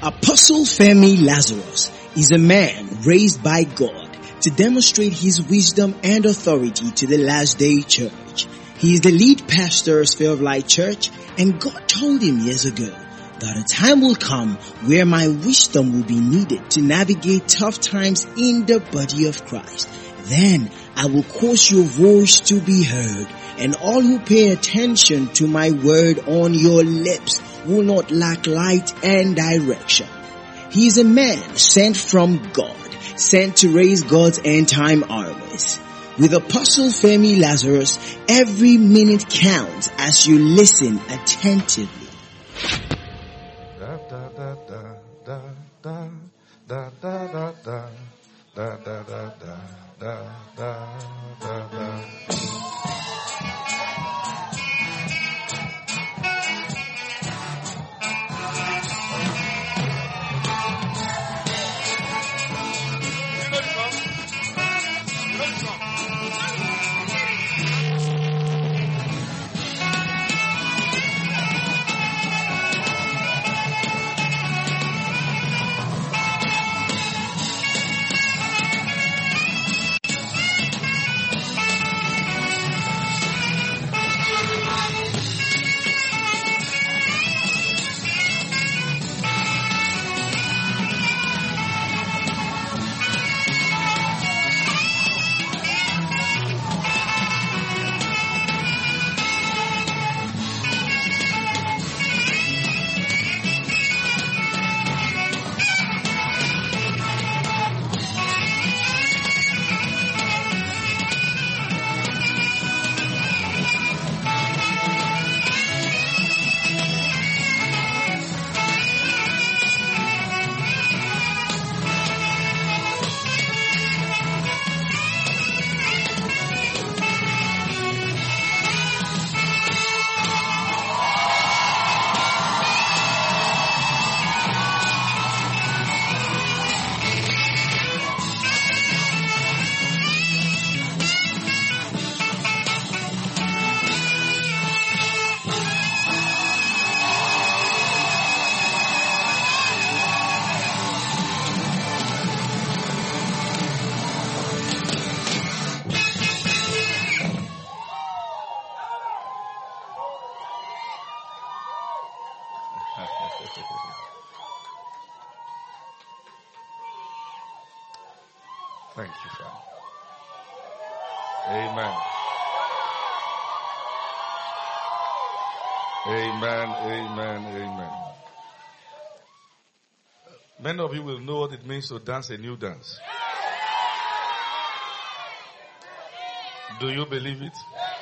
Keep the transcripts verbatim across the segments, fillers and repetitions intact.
Apostle Femi Lazarus is a man raised by God to demonstrate his wisdom and authority to the last day church. He is the lead pastor of Sphere of Light Church, and God told him years ago that a time will come where my wisdom will be needed to navigate tough times in the body of Christ. Then I will cause your voice to be heard, and all who pay attention to my word on your lips will not lack light and direction. He is a man sent from God, sent to raise God's end time armies. With Apostle Femi Lazarus, every minute counts as you listen attentively. Da da da da da da da da da da da da da da da da da. Thank you, Father. Amen. Amen, amen, amen. Many of you will know what it means to dance a new dance. Do you believe it?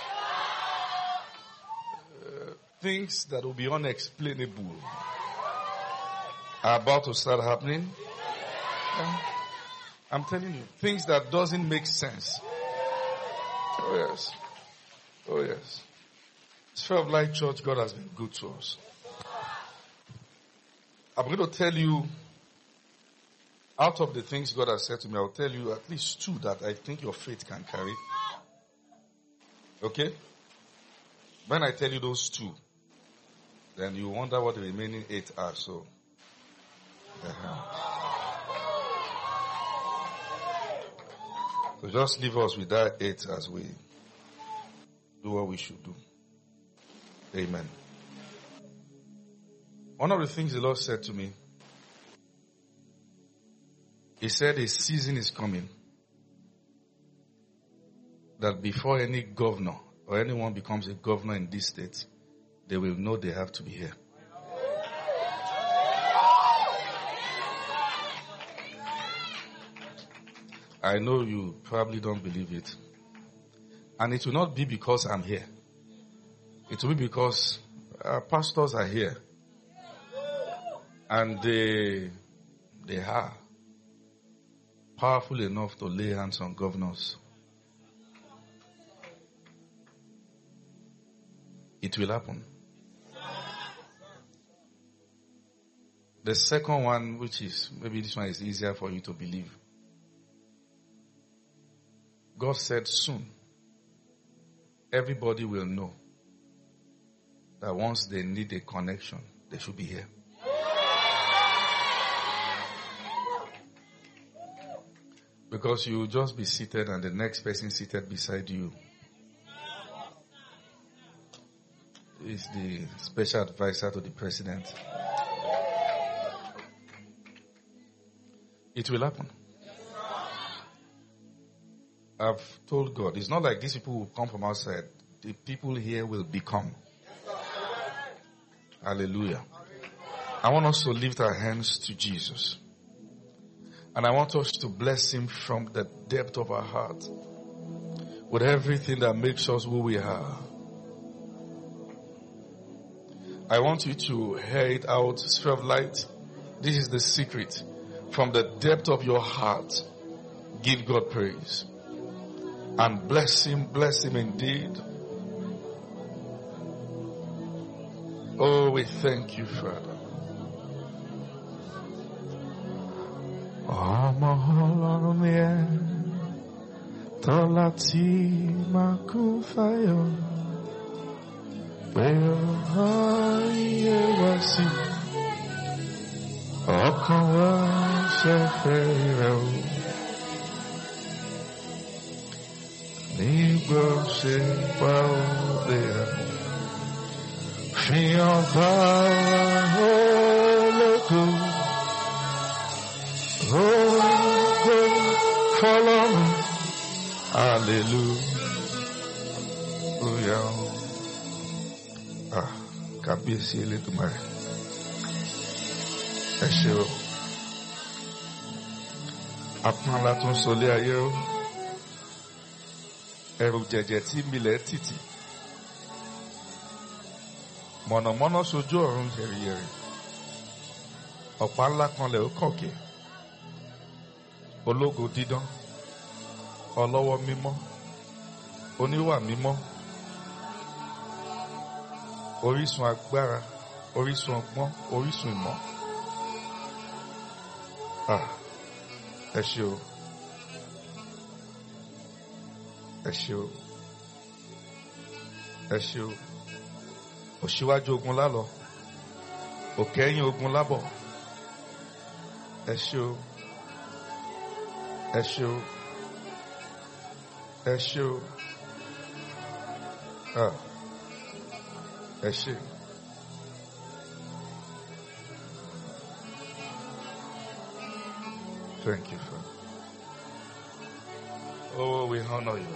Uh, things that will be unexplainable are about to start happening. Uh, I'm telling you, things that doesn't make sense. Oh yes. Oh yes. Sphere of Light Church, God has been good to us. I'm going to tell you, out of the things God has said to me, I'll tell you at least two that I think your faith can carry. Okay? When I tell you those two, then you wonder what the remaining eight are. So, uh-huh. So just leave us with that eight as we do what we should do. Amen. One of the things the Lord said to me, He said a season is coming that before any governor or anyone becomes a governor in this state, they will know they have to be here. I know you probably don't believe it. And it will not be because I'm here. It will be because our pastors are here. And they, they are powerful enough to lay hands on governors. It will happen. The second one, which is, maybe this one is easier for you to believe. God said soon, everybody will know that once they need a connection, they should be here. Because you will just be seated and the next person seated beside you is the special advisor to the president. It will happen. I've told God, it's not like these people will come from outside. The people here will become. Hallelujah. I want us to lift our hands to Jesus. And I want us to bless him from the depth of our heart. With everything that makes us who we are. I want you to hear it out. Sphere of light. This is the secret. From the depth of your heart, give God praise. And bless him, bless him indeed. Oh, we thank you, Father. Amaholomie tolati makufayo Beyo haye wasi Okawa sefero Nigro se paudea Fiamba holoku Oh, follow me. Hallelujah. Ah, kábíyèsí Elédùmarè. Ẹ ṣé o. Apọ́n ńlá tó ń solé ayé o. Ẹ̀rù jẹ̀jẹ̀ tí milẹ̀ tìtì. Mọ̀nàmọ́ná sojú ọ̀run yẹ̀rìyẹ̀rì. Ọ̀pá ńlá kan lẹ̀ ó kọ̀kẹ́. Ológo dídán, ọlọ́wọ́ mímọ́, oníwà mímọ́, orísun agbára, orísun ọgbọ́n, orísun ìmọ̀. Ah, ẹ ṣé o, ẹ ṣé o, ẹ ṣé o. Òṣìwájú ogun lálọ, òkẹ́yìn ogun lábọ̀. Ẹ ṣé o. Ẹ ṣé o. Ẹ ṣé o. Ah. Ẹ ṣé. Thank you, Father. Oh, we honor you.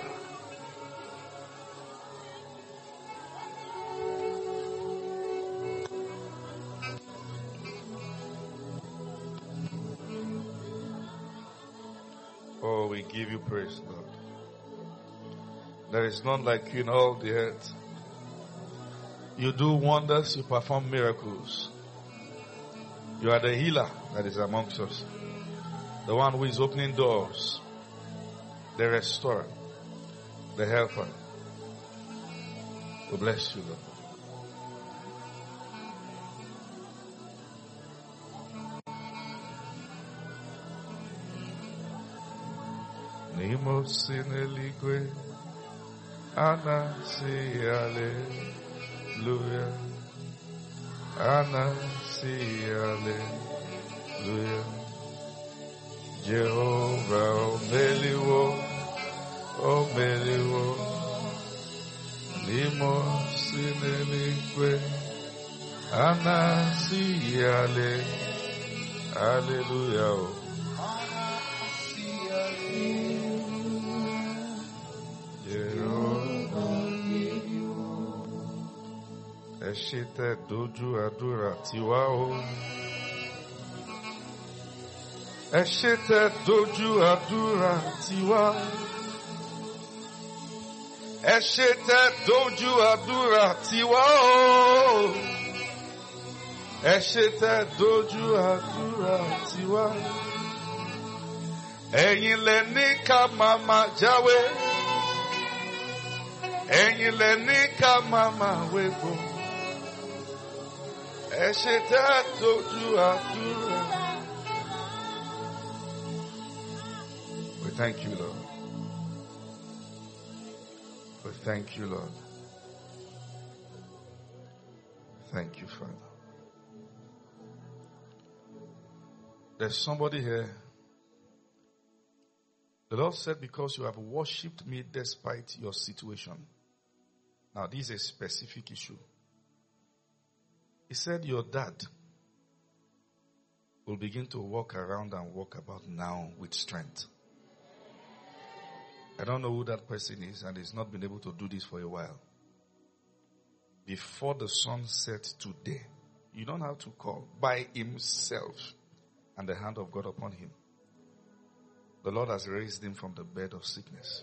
Oh, we give you praise, Lord. There is none like you in all the earth. You do wonders, you perform miracles. You are the healer that is amongst us. The one who is opening doors. The restorer. The helper. We bless you, Lord. Nimos in eligwe, Anna si hallelujah, Anna si hallelujah, Jehovah omeliwo, omeliwo, Nimos in eligwe, Anna si hallelujah. Ẹ ṣé tẹ́ dojú àdúrà tiwa o. Ẹ ṣé tẹ́ dojú àdúrà tiwa. Ẹ ṣé tẹ́ dojú àdúrà tiwa o. Ẹ ṣé tẹ́ dojú àdúrà tiwa. Ẹ̀yin lẹ ní ká máa máa jáwé. Ẹ̀yin lẹ ní ká máa máa wégbó. Ẹ ṣé tẹ́ dojú àdúrà. We thank you, Lord. We thank you, Lord. Thank you, Father. There's somebody here. The Lord said, because you have worshipped me despite your situation. Now, this is a specific issue. He said, your dad will begin to walk around and walk about now with strength. I don't know who that person is, and he's not been able to do this for a while. Before the sun sets today, you don't have to call, by himself, and the hand of God upon him. The Lord has raised him from the bed of sickness.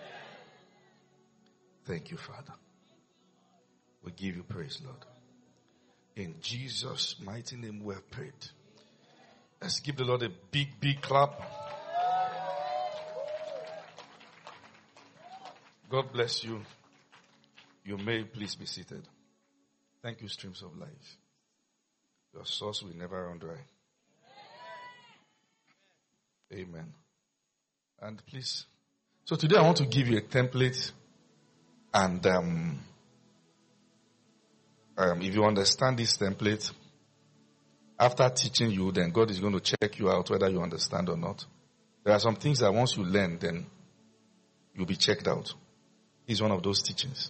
Thank you, Father. We give you praise, Lord. In Jesus' mighty name we have prayed. Let's give the Lord a big, big clap. God bless you. You may please be seated. Thank you, Streams of Life. Your source will never run dry. Amen. And please, so today I want to give you a template, and um, um, if you understand this template, after teaching you, then God is going to check you out whether you understand or not. There are some things that once you learn, then you'll be checked out. It's one of those teachings.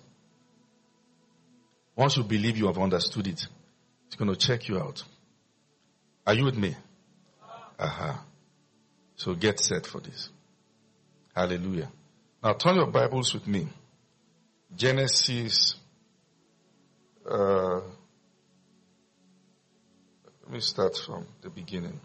Once you believe you have understood it, it's going to check you out. Are you with me? Aha. Uh-huh. So get set for this. Hallelujah. Now turn your Bibles with me. Genesis. Uh, let me start from the beginning.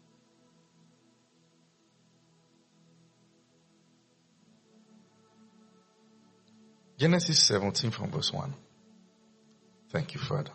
Genesis seventeen from verse one. Thank you, Father.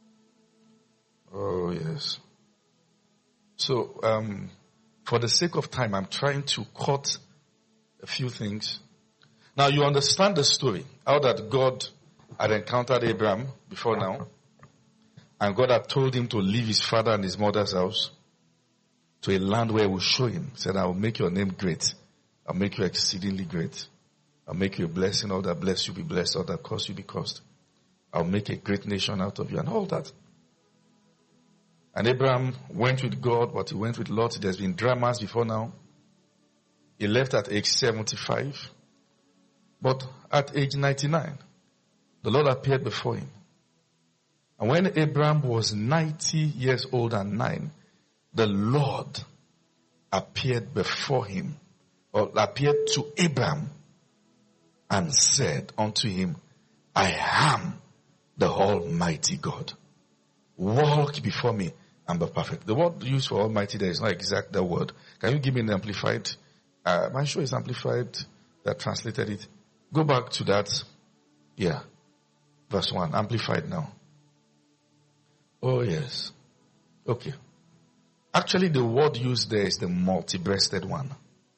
Oh, yes. So, um, for the sake of time, I'm trying to cut a few things. Now, you understand the story. How that God had encountered Abraham before now. And God had told him to leave his father and his mother's house to a land where he will show him. He said, I will make your name great. I'll make you exceedingly great. I'll make you a blessing. All that bless you be blessed. All that curse you be cursed. I'll make a great nation out of you, and all that. And Abraham went with God, but he went with Lot. There's been dramas before now. He left at age seventy-five. But at age ninety-nine, the Lord appeared before him. And when Abraham was ninety years old and nine, the Lord appeared before him, or appeared to Abraham, and said unto him, I am the Almighty God. Walk before me and be perfect. The word used for Almighty there is not exact that word. Can you give me an amplified? Uh, I'm sure it's amplified that translated it. Go back to that. Yeah. Verse one. Amplified now. Oh yes. Okay. Actually the word used there is the multi-breasted one.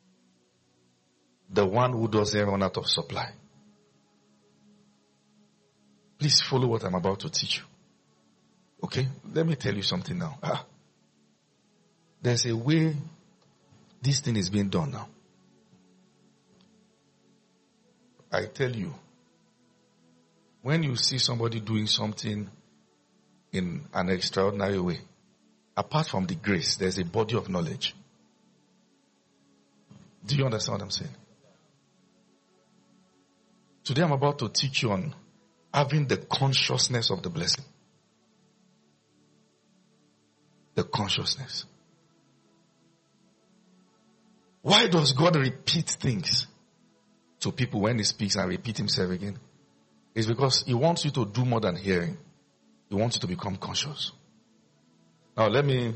The one who doesn't run out of supply. Please follow what I'm about to teach you. Okay? Let me tell you something now. Ah. There's a way this thing is being done now. I tell you, when you see somebody doing something in an extraordinary way, apart from the grace, there's a body of knowledge. Do you understand what I'm saying? Today I'm about to teach you on having the consciousness of the blessing. The consciousness. Why does God repeat things to people when he speaks and repeat himself again? It's because he wants you to do more than hearing. He wants you to become conscious. Now let me,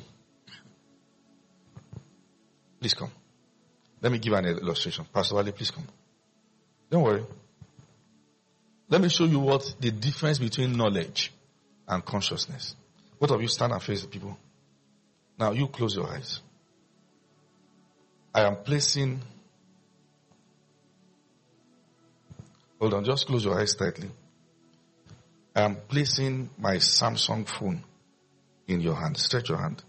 please come. Let me give an illustration. Pastor Ali, please come. Don't worry. Let me show you what the difference between knowledge and consciousness. Both of you stand and face the people. Now you close your eyes. I am placing, hold on, just close your eyes tightly. I am placing my Samsung phone in your hand. Stretch your hand.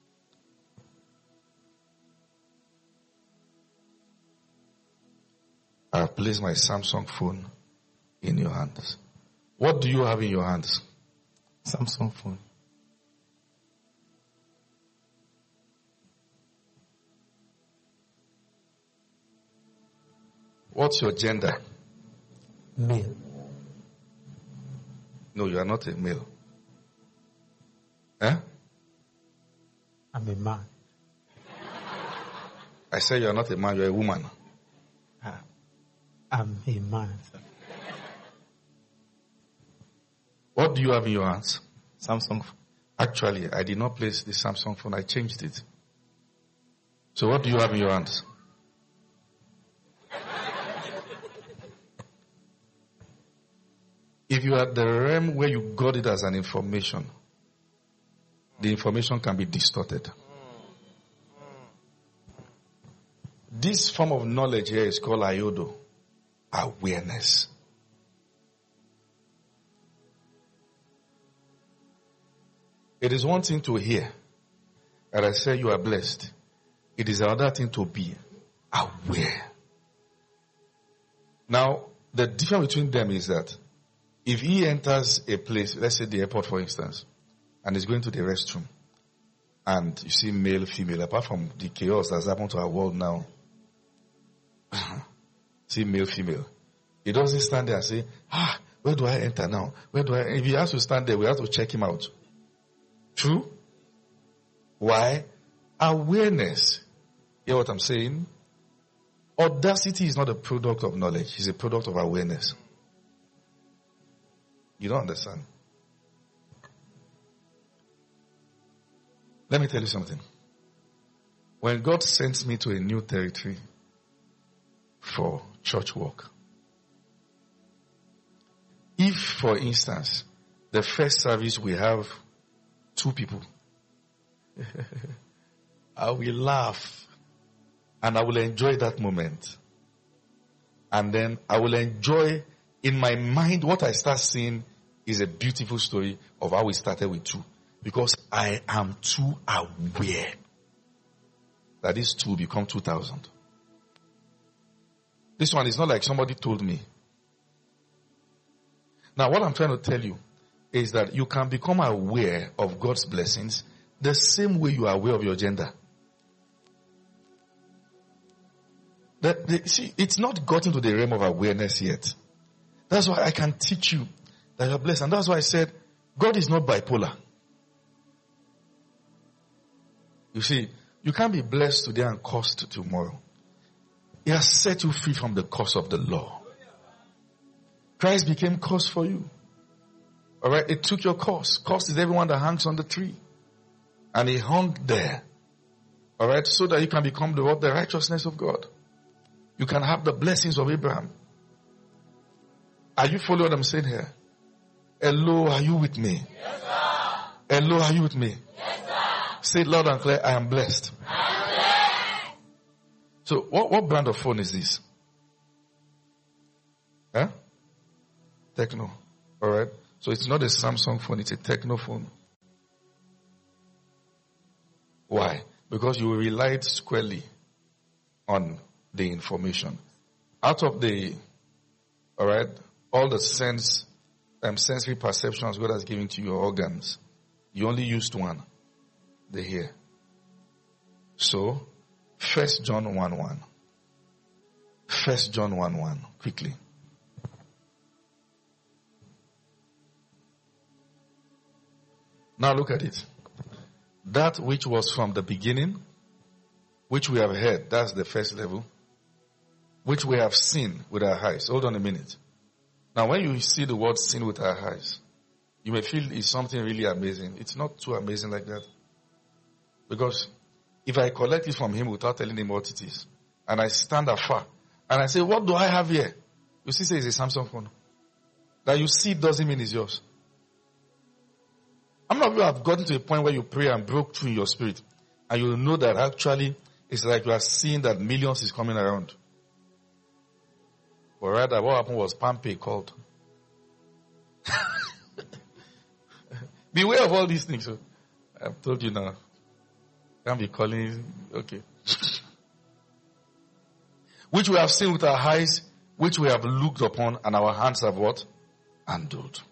I have placed my Samsung phone in your hands. What do you have in your hands? Samsung phone. What's your gender? Male. No, you are not a male. Huh? I'm a man. I said you are not a man, you are a woman. Uh, I'm a man, sir. What do you have in your hands? Samsung. Actually, I did not place the Samsung phone. I changed it. So what do you have in your hands? If you are at the realm where you got it as an information, the information can be distorted. This form of knowledge here is called iodo, awareness. It is one thing to hear, and I say you are blessed. It is another thing to be aware. Now, the difference between them is that if he enters a place, let's say the airport for instance, and is going to the restroom, and you see male, female, apart from the chaos that's happened to our world now, see male, female. He doesn't stand there and say, ah, where do I enter now? Where do I? If he has to stand there, we have to check him out. True? Why? Awareness. You hear what I'm saying? Audacity is not a product of knowledge. It's a product of awareness. You don't understand? Let me tell you something. When God sends me to a new territory for church work, if, for instance, the first service we have two people, I will laugh and I will enjoy that moment. And then I will enjoy in my mind what I start seeing is a beautiful story of how we started with two. Because I am too aware that this two become two thousand. This one is not like somebody told me. Now what I'm trying to tell you is that you can become aware of God's blessings the same way you are aware of your gender. That, the, see, it's not gotten to the realm of awareness yet. That's why I can teach you that you're blessed. And that's why I said, God is not bipolar. You see, you can't be blessed today and cursed tomorrow. He has set you free from the curse of the law. Christ became curse for you. Alright, it took your curse. Curse is everyone that hangs on the tree. And he hung there. Alright, so that you can become the, the righteousness of God. You can have the blessings of Abraham. Are you following what I'm saying here? Hello, are you with me? Yes, sir. Hello, are you with me? Yes, sir. Say it loud and clear, I am blessed. I am blessed. So what, what brand of phone is this? Huh? Techno. Alright. So it's not a Samsung phone, it's a Techno phone. Why? Because you relied squarely on the information. Out of the, alright, all the sense, um, sensory perceptions God has given to your organs, you only used one, the ear. So, First John one one. First John one one, quickly. Now look at it. That which was from the beginning, which we have heard, that's the first level, which we have seen with our eyes. Hold on a minute. Now when you see the word seen with our eyes, you may feel it's something really amazing. It's not too amazing like that. Because if I collect it from him without telling him what it is, and I stand afar, and I say, what do I have here? You see, say it's a Samsung phone. That you see it doesn't mean it's yours. How many of you have gotten to a point where you pray and broke through in your spirit, and you know that actually it's like you are seeing that millions is coming around? But rather, what happened was Pampe called. Beware of all these things. So I've told you now. Can't be calling. Okay. Which we have seen with our eyes, which we have looked upon, and our hands have what? Handled.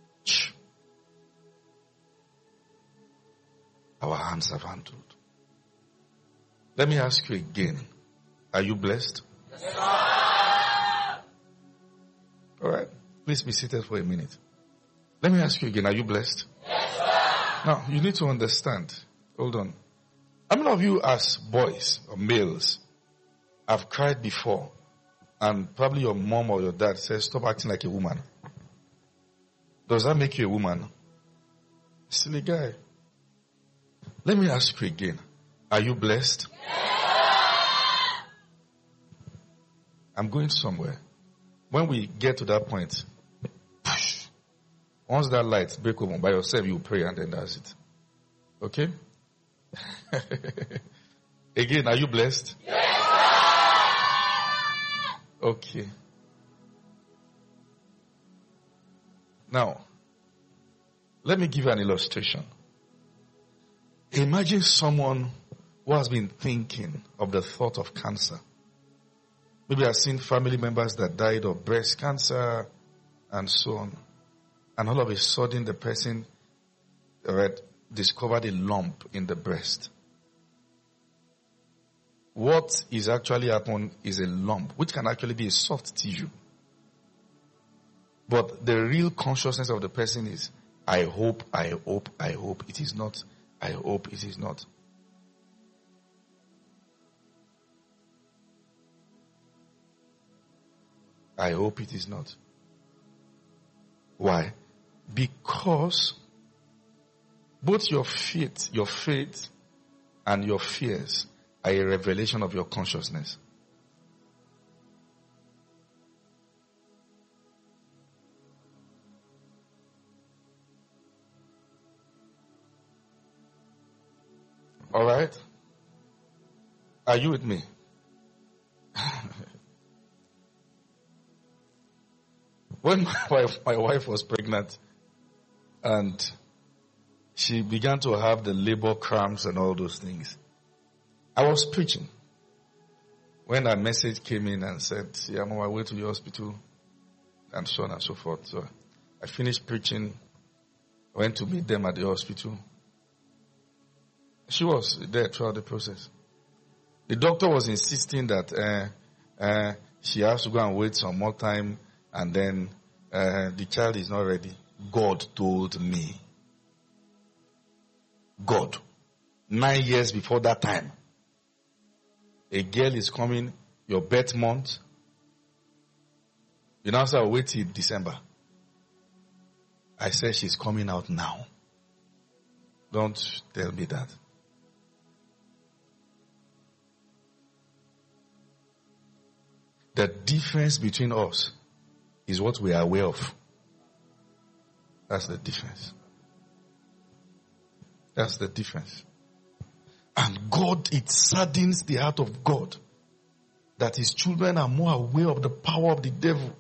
Our hands have handled. Let me ask you again. Are you blessed? Yes, sir. Please be seated for a minute. Let me ask you again, are you blessed? Yes, sir. Now, you need to understand. Hold on. How many of you as boys or males have cried before and probably your mom or your dad says, stop acting like a woman? Does that make you a woman? Silly guy. Let me ask you again. Are you blessed? Yes. I'm going somewhere. When we get to that point, push. Once that light break open by yourself, you pray and then that's it. Okay? Again, are you blessed? Yes. Okay. Now, let me give you an illustration. Imagine someone who has been thinking of the thought of cancer. Maybe I've seen family members that died of breast cancer and so on. And all of a sudden the person right, discovered a lump in the breast. What is actually happened is a lump, which can actually be a soft tissue. But the real consciousness of the person is, I hope, I hope, I hope it is not. I hope it is not. I hope it is not. Why? Because both your faith, your faith and your fears are a revelation of your consciousness. All right? Are you with me? When my wife, my wife was pregnant and she began to have the labor cramps and all those things, I was preaching. When that message came in and said, see, I'm on my way to the hospital and so on and so forth. So I finished preaching, went to meet them at the hospital. She was there throughout the process. The doctor was insisting that uh, uh, she has to go and wait some more time and then uh, the child is not ready. God told me. God. Nine years before that time. A girl is coming, your birth month. You now say, I'll wait till December. I said, she's coming out now. Don't tell me that. The difference between us is what we are aware of. That's the difference. That's the difference. And God, it saddens the heart of God that his children are more aware of the power of the devil.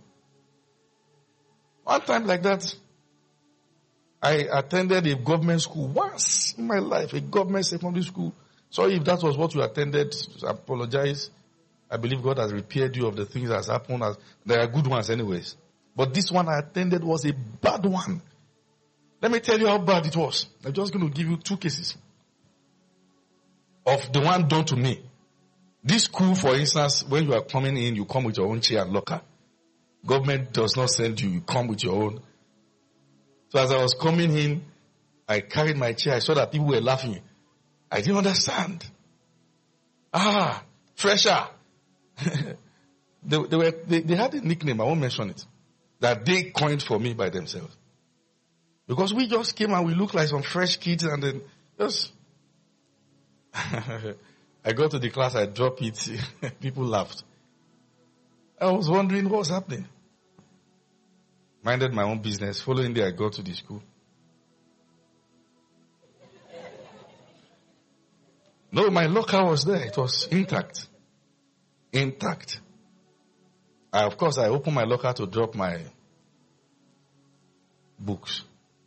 One time like that, I attended a government school once in my life, a government secondary school. Sorry if that was what you attended, I apologize. I believe God has repaired you of the things that has happened. There are good ones anyways. But this one I attended was a bad one. Let me tell you how bad it was. I'm just going to give you two cases of the one done to me. This school, for instance, when you are coming in, you come with your own chair and locker. Government does not send you. You come with your own. So as I was coming in, I carried my chair. I saw that people were laughing. I didn't understand. Ah, fresher. they, they, were, they, they had a nickname, I won't mention it, that they coined for me by themselves. Because we just came and we looked like some fresh kids and then just... I got to the class, I dropped it, people laughed. I was wondering what was happening. Minded my own business. Following day, I got to the school. No, my locker was there. It was intact. Intact. I, of course, I opened my locker to drop my books.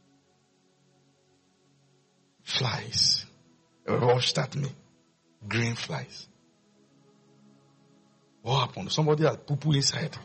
Flies rushed at me. Green flies. What happened? Somebody had poo-poo inside.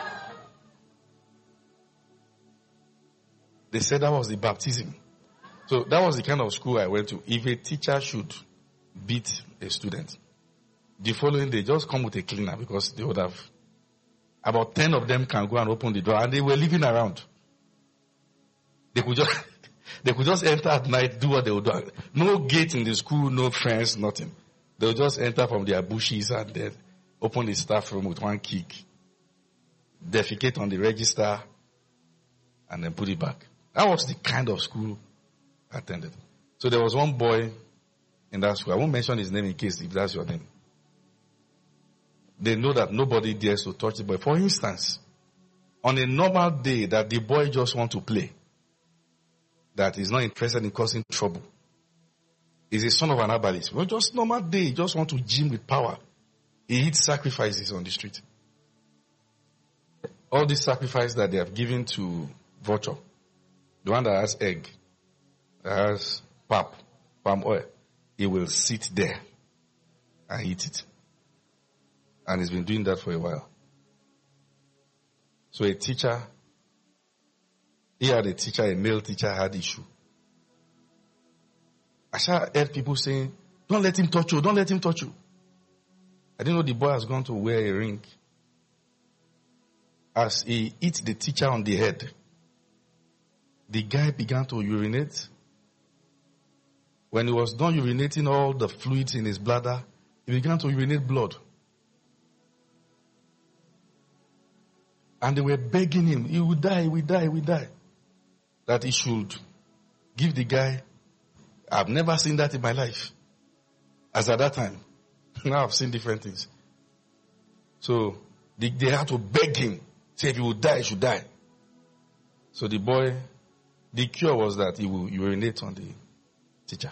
They said that was the baptism. So that was the kind of school I went to. If a teacher should beat a student, the following day, just come with a cleaner because they would have About ten of them can go and open the door, and they were living around. They could just, they could just enter at night, do what they would do. No gate in the school, no fence, nothing. They would just enter from their bushes and then open the staff room with one kick, defecate on the register, and then put it back. That was the kind of school I attended. So there was one boy in that school. I won't mention his name in case if that's your name. They know that nobody dares to touch the boy. For instance, on a normal day that the boy just wants to play, that is not interested in causing trouble, is a son of an herbalist. Well, just normal day, just want to gym with power. He eats sacrifices on the street. All these sacrifices that they have given to vulture, the one that has egg, that has pap, palm oil, he will sit there and eat it. And he's been doing that for a while. So a teacher, he had a teacher, a male teacher had issue. I shall heard people saying, don't let him touch you, don't let him touch you. I didn't know the boy has gone to wear a ring. As he hit the teacher on the head, the guy began to urinate. When he was done urinating all the fluids in his bladder, he began to urinate blood. And they were begging him, he will die, he will die, he will die. That he should give the guy. I've never seen that in my life. As at that time. Now I've seen different things. So they, they had to beg him. Say if he would die, he should die. So the boy, the cure was that he will urinate on the teacher.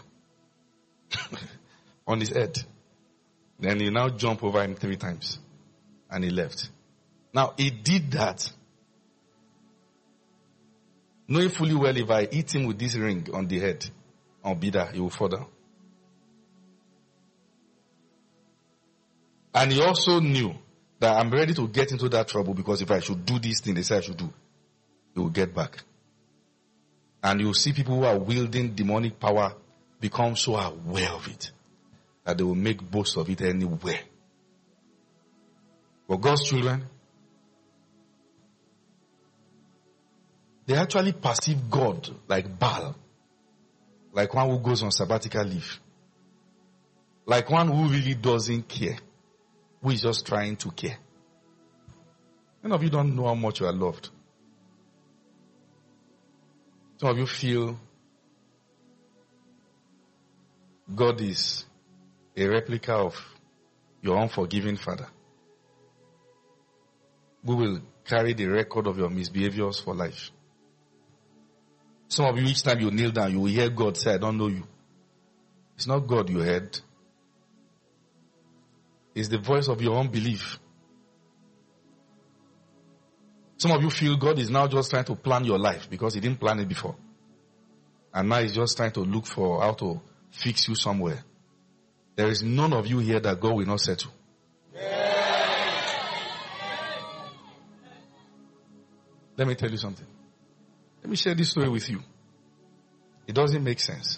On his head. Then he now jump over him three times. And he left. Now, he did that, knowing fully well if I hit him with this ring on the head, on Bida, he will fall down. And he also knew that I'm ready to get into that trouble because if I should do this thing they say I should do, he will get back. And you will see people who are wielding demonic power become so aware of it that they will make boast of it anywhere. But God's children, they actually perceive God like Baal. Like one who goes on sabbatical leave. Like one who really doesn't care. Who is just trying to care. Many of you don't know how much you are loved. Some of you feel God is a replica of your unforgiving father. Who will carry the record of your misbehaviors for life. Some of you, each time you kneel down, you will hear God say, I don't know you. It's not God you heard. It's the voice of your unbelief. Some of you feel God is now just trying to plan your life because he didn't plan it before. And now he's just trying to look for how to fix you somewhere. There is none of you here that God will not settle. Let me tell you something. Let me share this story with you. It doesn't make sense.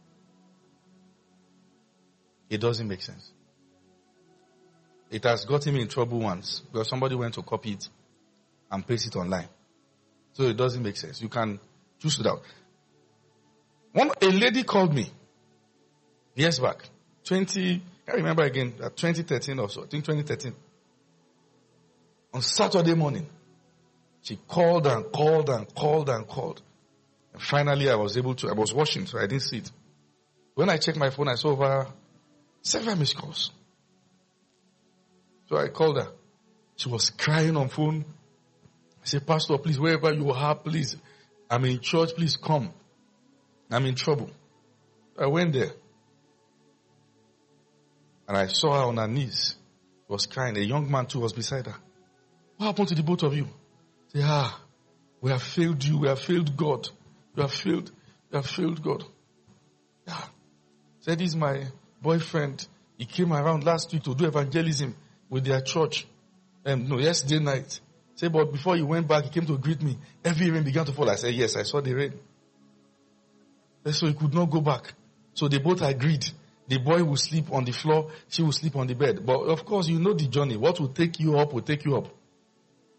It doesn't make sense. It has gotten me in trouble once because somebody went to copy it and paste it online. So it doesn't make sense. You can choose it out. One, a lady called me years back. twenty, I remember again, twenty thirteen or so. I think twenty thirteen. On Saturday morning. She called and called and called and called. And finally I was able to, I was watching, so I didn't see it. When I checked my phone, I saw over several missed calls. So I called her. She was crying on phone. I said, Pastor, please, wherever you are, please. I'm in church, please come. I'm in trouble. I went there. And I saw her on her knees. She was crying. A young man too was beside her. What happened to the both of you? Say, ah, we have failed you. We have failed God. We have failed. We have failed God. Yeah. Said, this is my boyfriend. He came around last week to do evangelism with their church. Um, no, yesterday night. Say, but before he went back, he came to greet me. Heavy rain began to fall. I said, yes, I saw the rain. And so he could not go back. So they both agreed. The boy will sleep on the floor. She will sleep on the bed. But of course, you know the journey. What will take you up will take you up.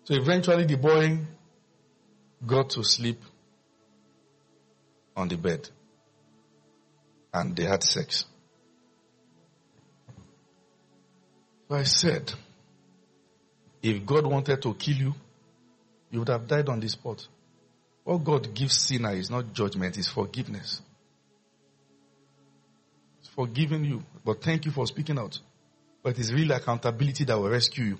So eventually the boy got to sleep on the bed. And they had sex. So I said, if God wanted to kill you, you would have died on the spot. What God gives sinner is not judgment, it's forgiveness. It's forgiving you. But thank you for speaking out. But it is really accountability that will rescue you.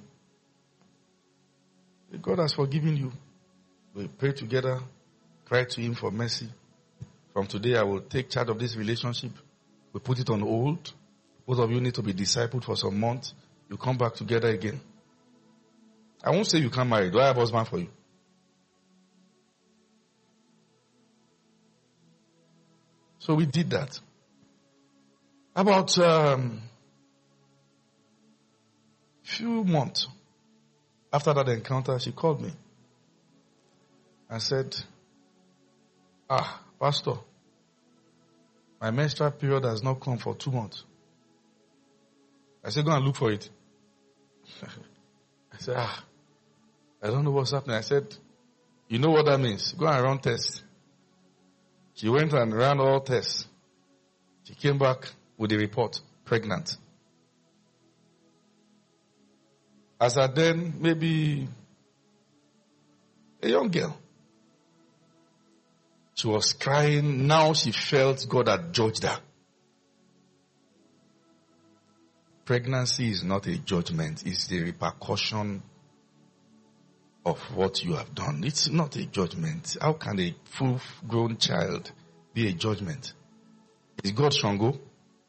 If God has forgiven you, we pray together, cry to Him for mercy. From today, I will take charge of this relationship. We put it on hold. Both of you need to be discipled for some months. You come back together again. I won't say you can't marry. Do I have a husband for you? So we did that. About um, few months after that encounter, she called me and said, ah, Pastor, my menstrual period has not come for two months. I said, go and look for it. I said, ah, I don't know what's happening. I said, you know what that means? Go and run tests. She went and ran all tests. She came back with a report, pregnant. As at then, maybe a young girl. She was crying. Now she felt God had judged her. Pregnancy is not a judgment. It's the repercussion of what you have done. It's not a judgment. How can a full-grown child be a judgment? Is God Shango?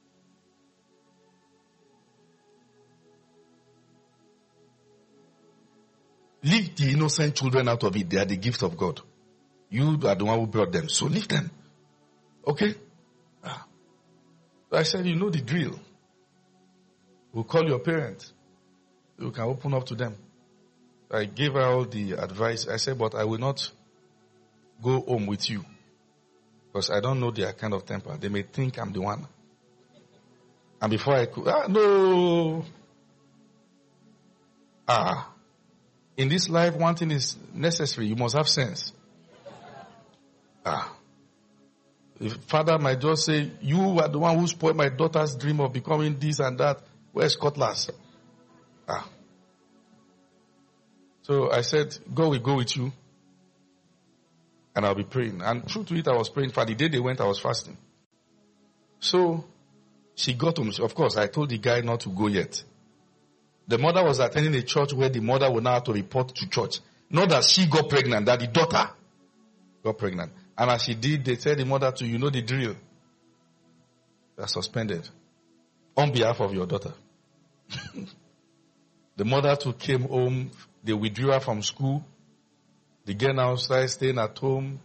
Leave the innocent children out of it. They are the gift of God. You are the one who brought them. So leave them. Okay? Ah. So I said, you know the drill. We'll call your parents. You can open up to them. I gave her all the advice. I said, but I will not go home with you. Because I don't know their kind of temper. They may think I'm the one. And before I could, ah, no. Ah. In this life, one thing is necessary. You must have sense. Ah. The father might just say, you are the one who spoiled my daughter's dream of becoming this and that. Where's Cutlass? Ah. So I said, God will go with you. And I'll be praying. And true to it, I was praying. For the day they went, I was fasting. So she got home. Of course, I told the guy not to go yet. The mother was attending a church where the mother would now have to report to church. Not that she got pregnant, that the daughter got pregnant. And as she did, they said the mother to, you know the drill. They are suspended. On behalf of your daughter. The mother too came home. They withdrew her from school. The girl now started staying at home.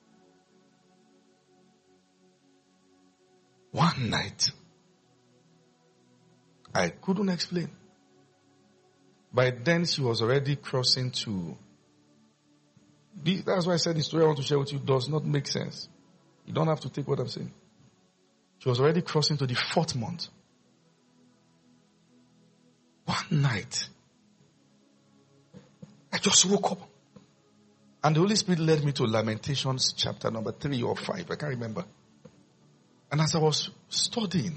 One night, I couldn't explain. By then, she was already crossing to... That's why I said the story I want to share with you does not make sense. You don't have to take what I'm saying. She was already crossing to the fourth month. One night, I just woke up. And the Holy Spirit led me to Lamentations chapter number three or five. I can't remember. And as I was studying,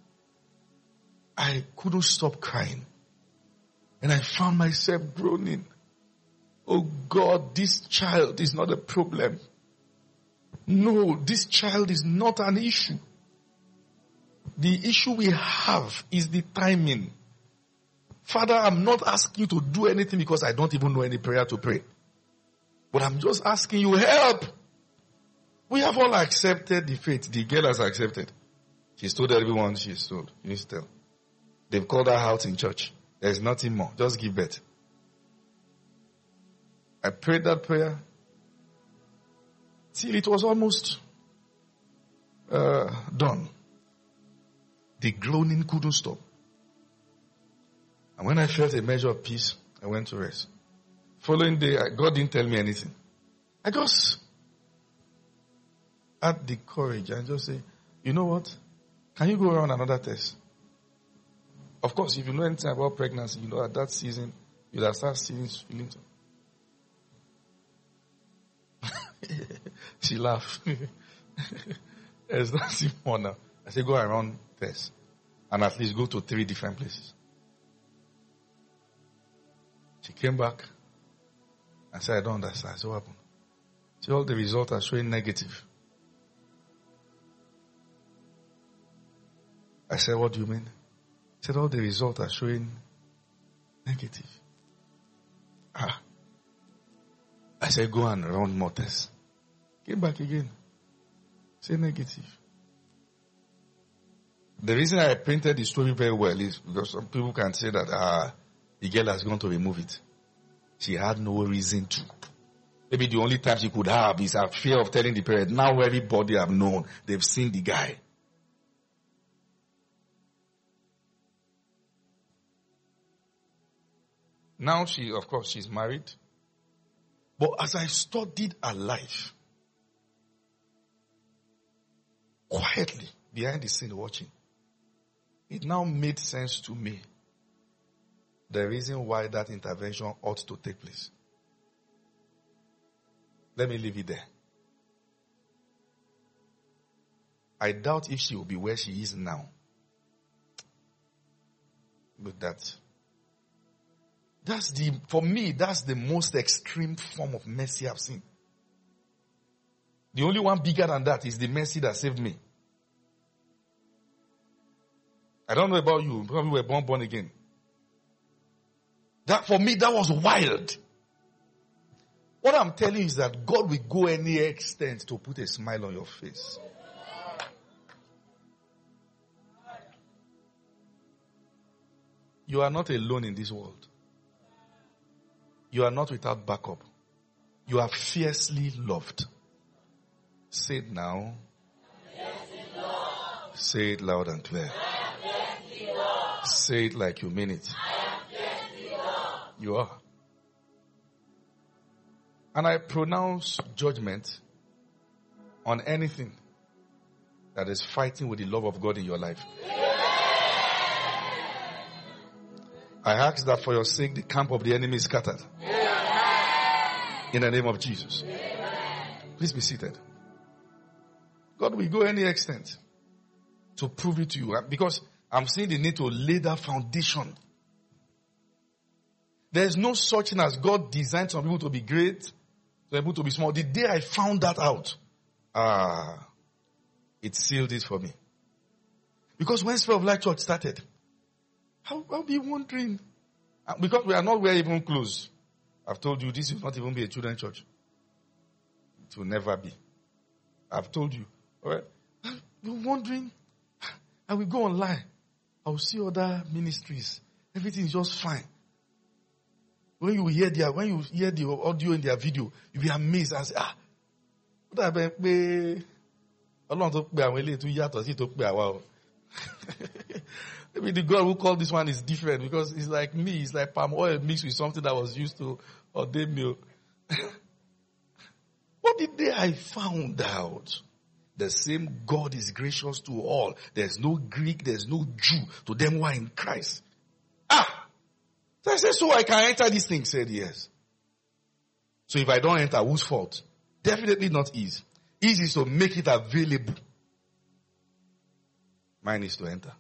I couldn't stop crying. And I found myself groaning. Oh God, this child is not a problem. No, this child is not an issue. The issue we have is the timing. Father, I'm not asking you to do anything because I don't even know any prayer to pray. But I'm just asking you help. We have all accepted the faith. The girl has accepted. She's told everyone she's told. You need to tell. They've called her out in church. There's nothing more. Just give birth. I prayed that prayer till it was almost uh, done. The groaning couldn't stop. And when I felt a measure of peace, I went to rest. Following day, God didn't tell me anything. I just had the courage and just say, you know what? Can you go around another test? Of course, if you know anything about pregnancy, you know at that season, you'll have started seeing feelings. She laughed. There's nothing more now. I said, go around first. And at least go to three different places. She came back and said, I don't understand. I said, what happened? See, all the results are showing negative. I said, what do you mean? He said, all the results are showing negative. Ah. I said, go and run more tests. Came back again. Say negative. The reason I painted the story very well is because some people can say that ah, the girl has gone to remove it. She had no reason to. Maybe the only time she could have is a fear of telling the parent. Now everybody have known. They've seen the guy. Now she, of course, she's married. But as I studied her life, quietly, behind the scene watching, it now made sense to me the reason why that intervention ought to take place. Let me leave it there. I doubt if she will be where she is now. But that, that's the, for me, that's the most extreme form of mercy I've seen. The only one bigger than that is the mercy that saved me. I don't know about you. Probably were born, born again. That, for me, that was wild. What I'm telling you is that God will go any extent to put a smile on your face. You are not alone in this world. You are not without backup. You are fiercely loved. Say it now. Say it loud and clear. Say it like you mean it. You are. And I pronounce judgment on anything that is fighting with the love of God in your life. I ask that for your sake, the camp of the enemy is scattered. In the name of Jesus. Please be seated. God will go any extent to prove it to you. Because I'm seeing the need to lay that foundation. There's no such thing as God designed some people to be great, some people to be small. The day I found that out, ah, it sealed it for me. Because when Spirit of Light Church started, I'll, I'll be wondering, because we are not where even close. I've told you this will not even be a children's church. It will never be. I've told you. All right? You're wondering, I will go online. I will see other ministries. Everything is just fine. When you hear their, when you hear the audio in their video, you'll be amazed and say, ah, what happened? Maybe the God who called this one is different because it's like me. It's like palm oil mixed with something that was used to ordain milk. What the day I found out? The same God is gracious to all. There's no Greek, there's no Jew to them who are in Christ. Ah! So I said, so I can enter this thing? Said yes. So if I don't enter, whose fault? Definitely not his. His is to make it available. Mine is to enter.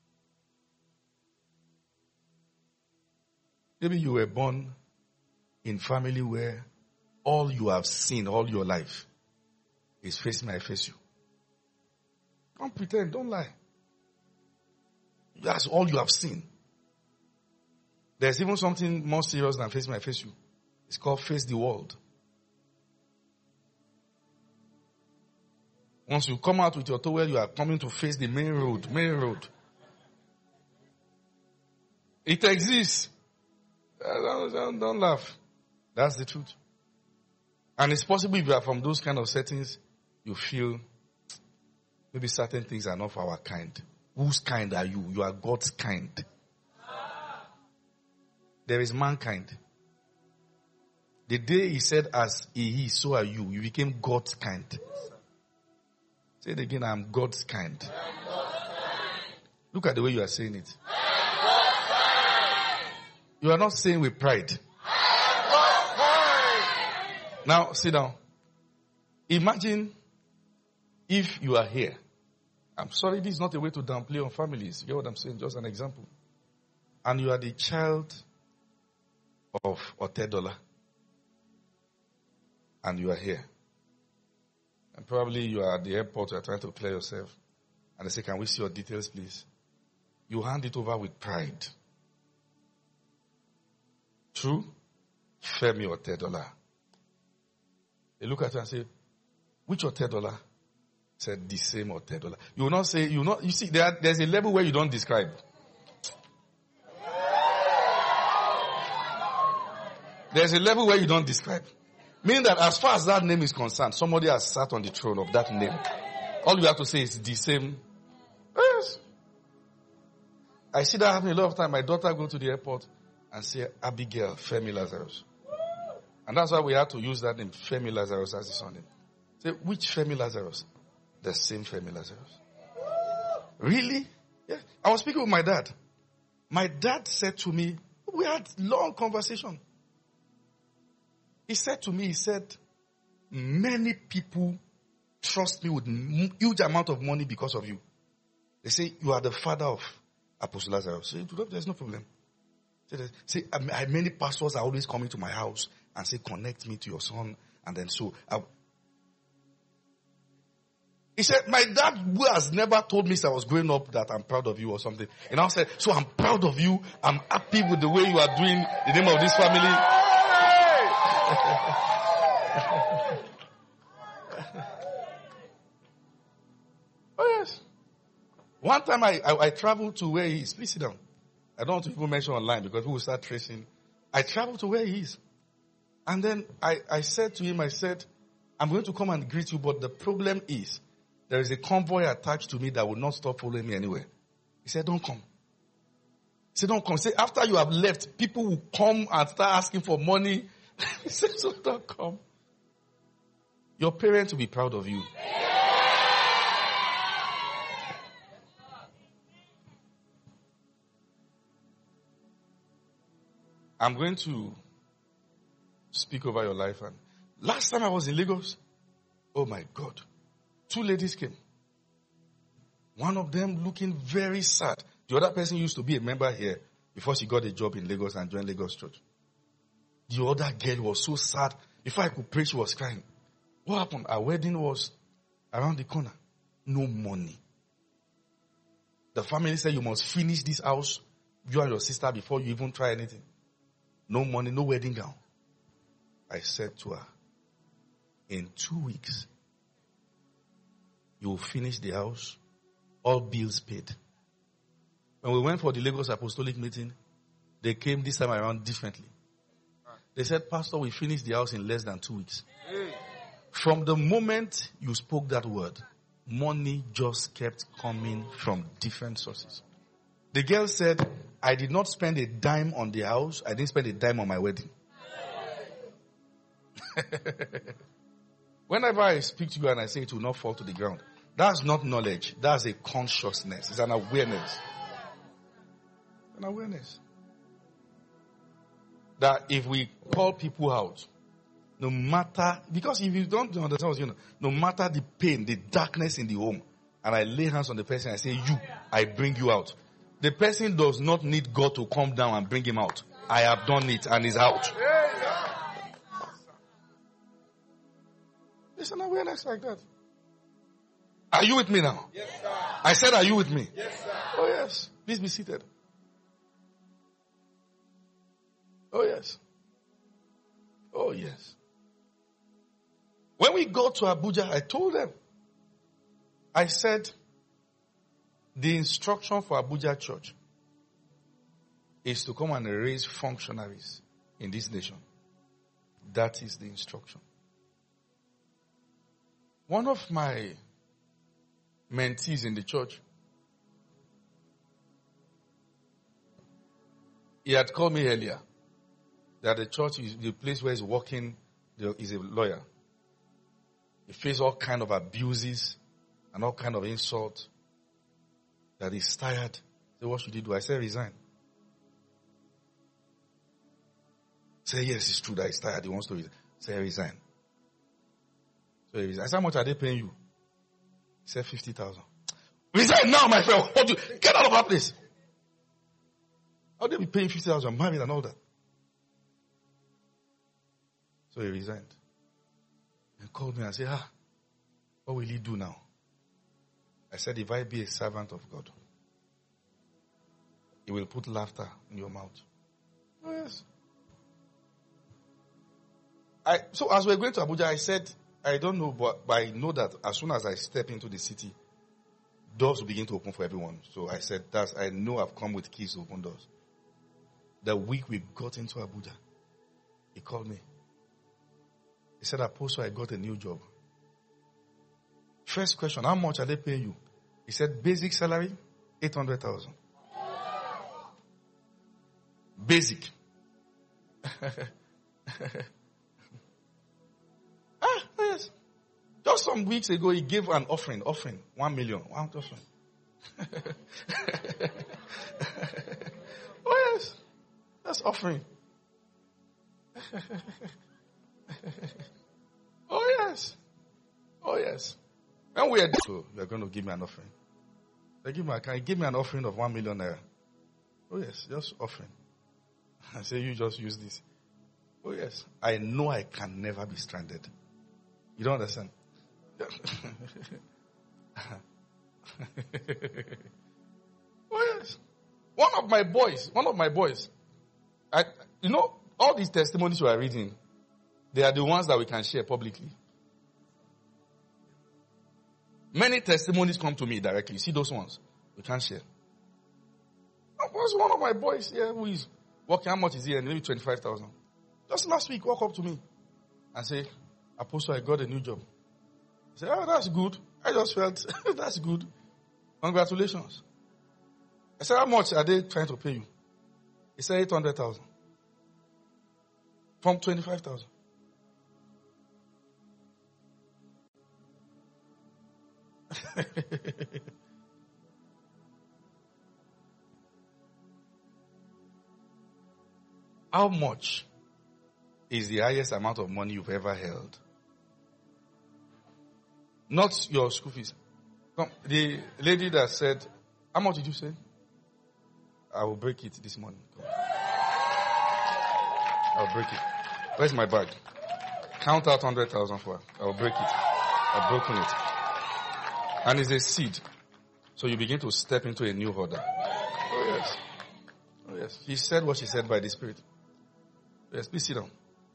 Maybe you were born in family where all you have seen all your life is face me, I face you. Don't pretend, don't lie. That's all you have seen. There's even something more serious than face me, I face you. It's called face the world. Once you come out with your towel, you are coming to face the main road, main road. It exists. Don't, don't, don't laugh. That's the truth. And it's possible if you are from those kind of settings, you feel maybe certain things are not for our kind. Whose kind are you? You are God's kind. There is mankind. The day he said, as he is, so are you. You became God's kind. Say it again, I'm God's kind. I'm God's kind. Look at the way you are saying it. I'm God's kind. You are not saying with pride. I'm God's kind. Now, sit down. Imagine if you are here. I'm sorry, this is not a way to downplay on families. You get what I'm saying? Just an example. And you are the child of Otedola. And you are here. And probably you are at the airport, you are trying to clear yourself. And they say, can we see your details, please? You hand it over with pride. True? Femi Otedola. They look at you and say, which Otedola? Said the same Otedola. You will not say, you will not, you see, there, there's a level where you don't describe. There's a level where you don't describe. Meaning that as far as that name is concerned, somebody has sat on the throne of that name. All you have to say is the same. Yes. I see that happening a lot of time. My daughter go to the airport and say, Abigail Femi Lazarus. And that's why we had to use that name, Femi Lazarus, as his son name. Say, which Femi Lazarus? The same Femi Lazarus. Really? Yeah. I was speaking with my dad. My dad said to me, we had long conversation. He said to me, he said, many people trust me with huge amount of money because of you. They say, you are the father of Apostle Lazarus. Say, there's no problem. Say, many pastors are always coming to my house and say, connect me to your son. And then so, I, he said, my dad who has never told me since I was growing up that I'm proud of you or something. And I said, so I'm proud of you. I'm happy with the way you are doing the name of this family. Oh yes. One time I, I, I traveled to where he is. Please sit down. I don't want to even mention online because people will start tracing. I traveled to where he is. And then I, I said to him, I said, I'm going to come and greet you, but the problem is there is a convoy attached to me that will not stop following me anywhere. He said, don't come. He said, don't come. He said, after you have left, people will come and start asking for money. He said, so don't come. Your parents will be proud of you. I'm going to speak over your life. And last time I was in Lagos, oh my God, two ladies came. One of them looking very sad. The other person used to be a member here before she got a job in Lagos and joined Lagos Church. The other girl was so sad. Before I could pray, she was crying. What happened? Our wedding was around the corner. No money. The family said you must finish this house, you and your sister, before you even try anything. No money, no wedding gown. I said to her, in two weeks, you will finish the house, all bills paid. When we went for the Lagos Apostolic meeting, they came this time around differently. They said, Pastor, we finished the house in less than two weeks. From the moment you spoke that word, money just kept coming from different sources. The girl said, I did not spend a dime on the house. I didn't spend a dime on my wedding. Whenever I speak to you and I say it will not fall to the ground, that's not knowledge. That's a consciousness. It's an awareness. An awareness. That if we call people out, no matter, because if you don't understand, you know, no matter the pain, the darkness in the home, and I lay hands on the person, I say, you, I bring you out. The person does not need God to come down and bring him out. I have done it and he's out. There's an awareness like that. Are you with me now? Yes, sir. I said, are you with me? Yes, sir. Oh, yes. Please be seated. Oh, yes. Oh, yes. When we go to Abuja, I told them, I said, the instruction for Abuja Church is to come and raise functionaries in this nation. That is the instruction. One of my mentees in the church, he had called me earlier that the church is the place where he's working, is a lawyer. He faced all kind of abuses and all kind of insults. That he's tired. So what should he do? I said resign. Say yes, it's true that he's tired. He wants to resign. Say resign. So he said, how much are they paying you? He said, fifty thousand. We said, now, my friend, what do you, get out of that place. How they be paying fifty thousand, married and all that? So he resigned. And called me and said, ah, what will he do now? I said, if I be a servant of God, he will put laughter in your mouth. Oh, yes. I, so as we were going to Abuja, I said, I don't know, but, but I know that as soon as I step into the city, doors will begin to open for everyone. So I said, that's, I know I've come with keys to open doors. The week we got into Abuja, he called me. He said, Apostle, I got a new job. First question, how much are they paying you? He said, basic salary, eight hundred thousand. Basic. ah, yes. Just some weeks ago, he gave an offering, offering, one million, one offering. Oh yes, that's offering. Oh yes, oh yes. When we are so you are going to give me an offering. They give me, can you give me an offering of one million naira? Oh yes, just offering. I say you just use this. Oh yes, I know I can never be stranded. You don't understand? Oh yes. One of my boys, one of my boys, I, you know, all these testimonies we are reading, they are the ones that we can share publicly. Many testimonies come to me directly. See those ones? We can't share. Was one of my boys here who is working, how much is he? Maybe twenty-five thousand. Just last week, walk up to me and say, Apostle, I got a new job. I said, oh, that's good. I just felt, that's good. Congratulations. I said, how much are they trying to pay you? He said, eight hundred thousand. From twenty-five thousand. How much is the highest amount of money you've ever held? Not your school fees. Come, the lady that said, how much did you say? I will break it this morning. Come. I'll break it. Where's my bag? Count out one hundred thousand for her. I'll break it. I've broken it. And it's a seed. So you begin to step into a new order. Oh yes. Oh yes. She said what she said by the Spirit. Yes, please sit down.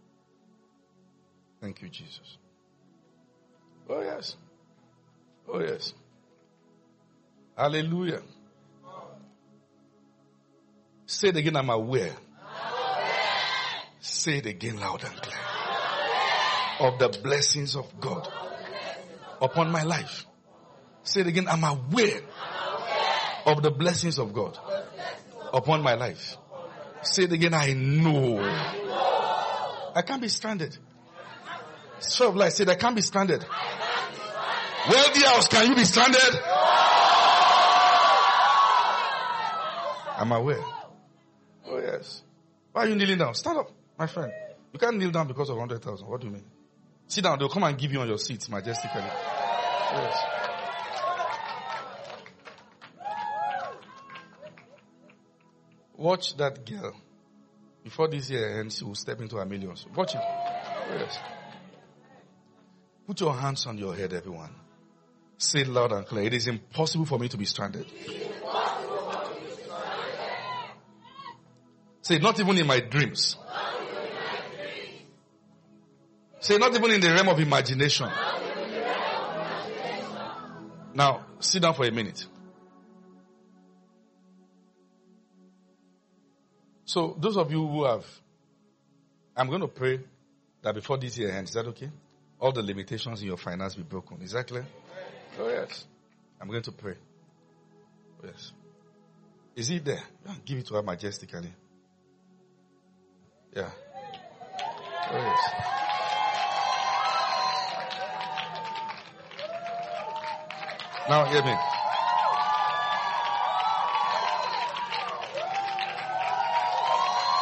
Thank you, Jesus. Oh yes. Oh yes. Hallelujah. Say it again, I'm aware. Say it again loud and clear. Of the blessings of God upon my life. Say it again, I'm aware of the blessings of God upon my life. Say it again, I know. I can't be stranded. Serve life, say I can't be stranded. Wealthy house, can you be stranded? I'm aware. Oh yes. Why are you kneeling down? Stand up, my friend. You can't kneel down because of one hundred thousand. What do you mean? Sit down, they'll come and give you on your seat majestically. Yes. Watch that girl. Before this year ends, she will step into her millions. Watch it. Yes. Put your hands on your head, everyone. Say it loud and clear. It is impossible for me to be stranded. Say, not even in my dreams. Say, not even in the realm of imagination. Now, sit down for a minute. So, those of you who have, I'm going to pray that before this year ends, is that okay? All the limitations in your finance be broken. Is that clear? Oh, yes. I'm going to pray. Oh, yes. Is it there? Yeah, give it to her majestically. Yeah. Oh, yes. Now, hear me.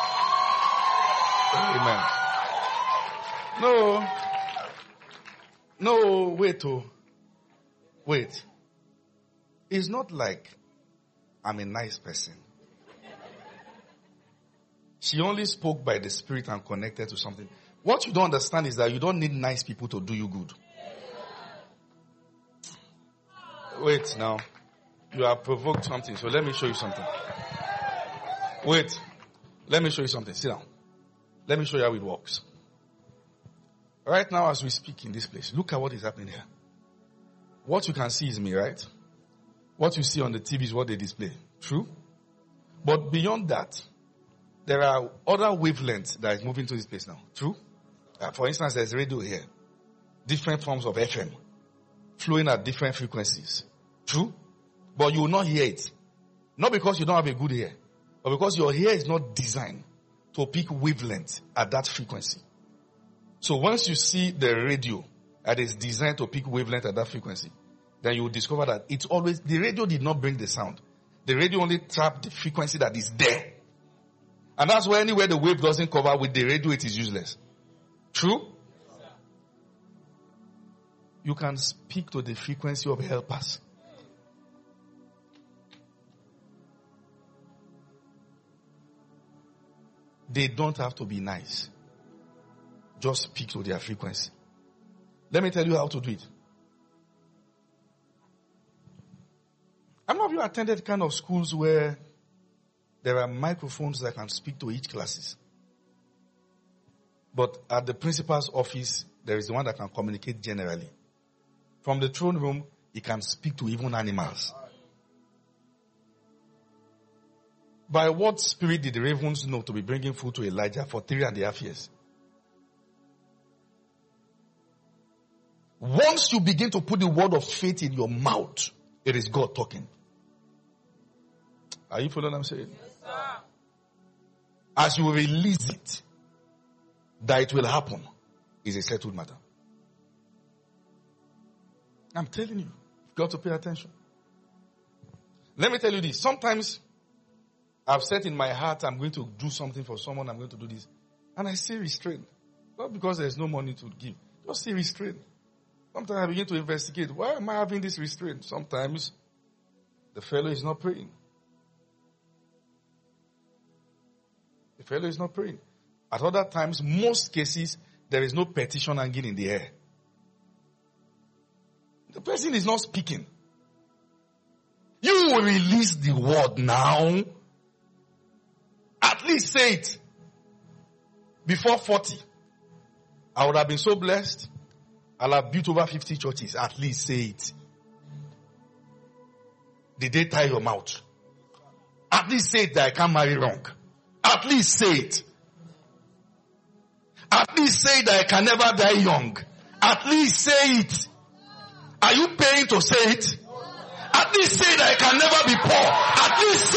Amen. No. No, wait, oh. Wait. It's not like I'm a nice person. She only spoke by the Spirit and connected to something. What you don't understand is that you don't need nice people to do you good. Wait now. You have provoked something, so let me show you something. Wait. Let me show you something. Sit down. Let me show you how it works. Right now as we speak in this place, look at what is happening here. What you can see is me, right? What you see on the T V is what they display. True? But beyond that, there are other wavelengths that is moving to this place now. True? Uh, for instance, there's radio here. Different forms of F M. Flowing at different frequencies. True? But you will not hear it. Not because you don't have a good ear. But because your ear is not designed to pick wavelength at that frequency. So once you see the radio that is designed to pick wavelength at that frequency, then you will discover that it's always, the radio did not bring the sound. The radio only trapped the frequency that is there. And that's why anywhere the wave doesn't cover with the radio, it is useless. True? You can speak to the frequency of helpers. They don't have to be nice. Just speak to their frequency. Let me tell you how to do it. How many of you attended kind of schools where there are microphones that can speak to each classes? But at the principal's office, there is one that can communicate generally. From the throne room, he can speak to even animals. By what spirit did the ravens know to be bringing food to Elijah for three and a half years? Once you begin to put the word of faith in your mouth, it is God talking. Are you following what I'm saying? Yes, sir. As you release it, that it will happen is a settled matter. I'm telling you, you've got to pay attention. Let me tell you this. Sometimes I've said in my heart, I'm going to do something for someone, I'm going to do this. And I say restraint. Not because there's no money to give. Just say restraint. Sometimes I begin to investigate. Why am I having this restraint? Sometimes the fellow is not praying. The fellow is not praying. At other times, most cases, there is no petition hanging in the air. The person is not speaking. You will release the word now. At least say it. Before forty. I would have been so blessed. I'll have built over fifty churches. At least say it. Did they tie your mouth? At least say it that I can't marry wrong. At least say it. At least say that I can never die young. At least say it. Are you paying to say it? At least say that I can never be poor. At least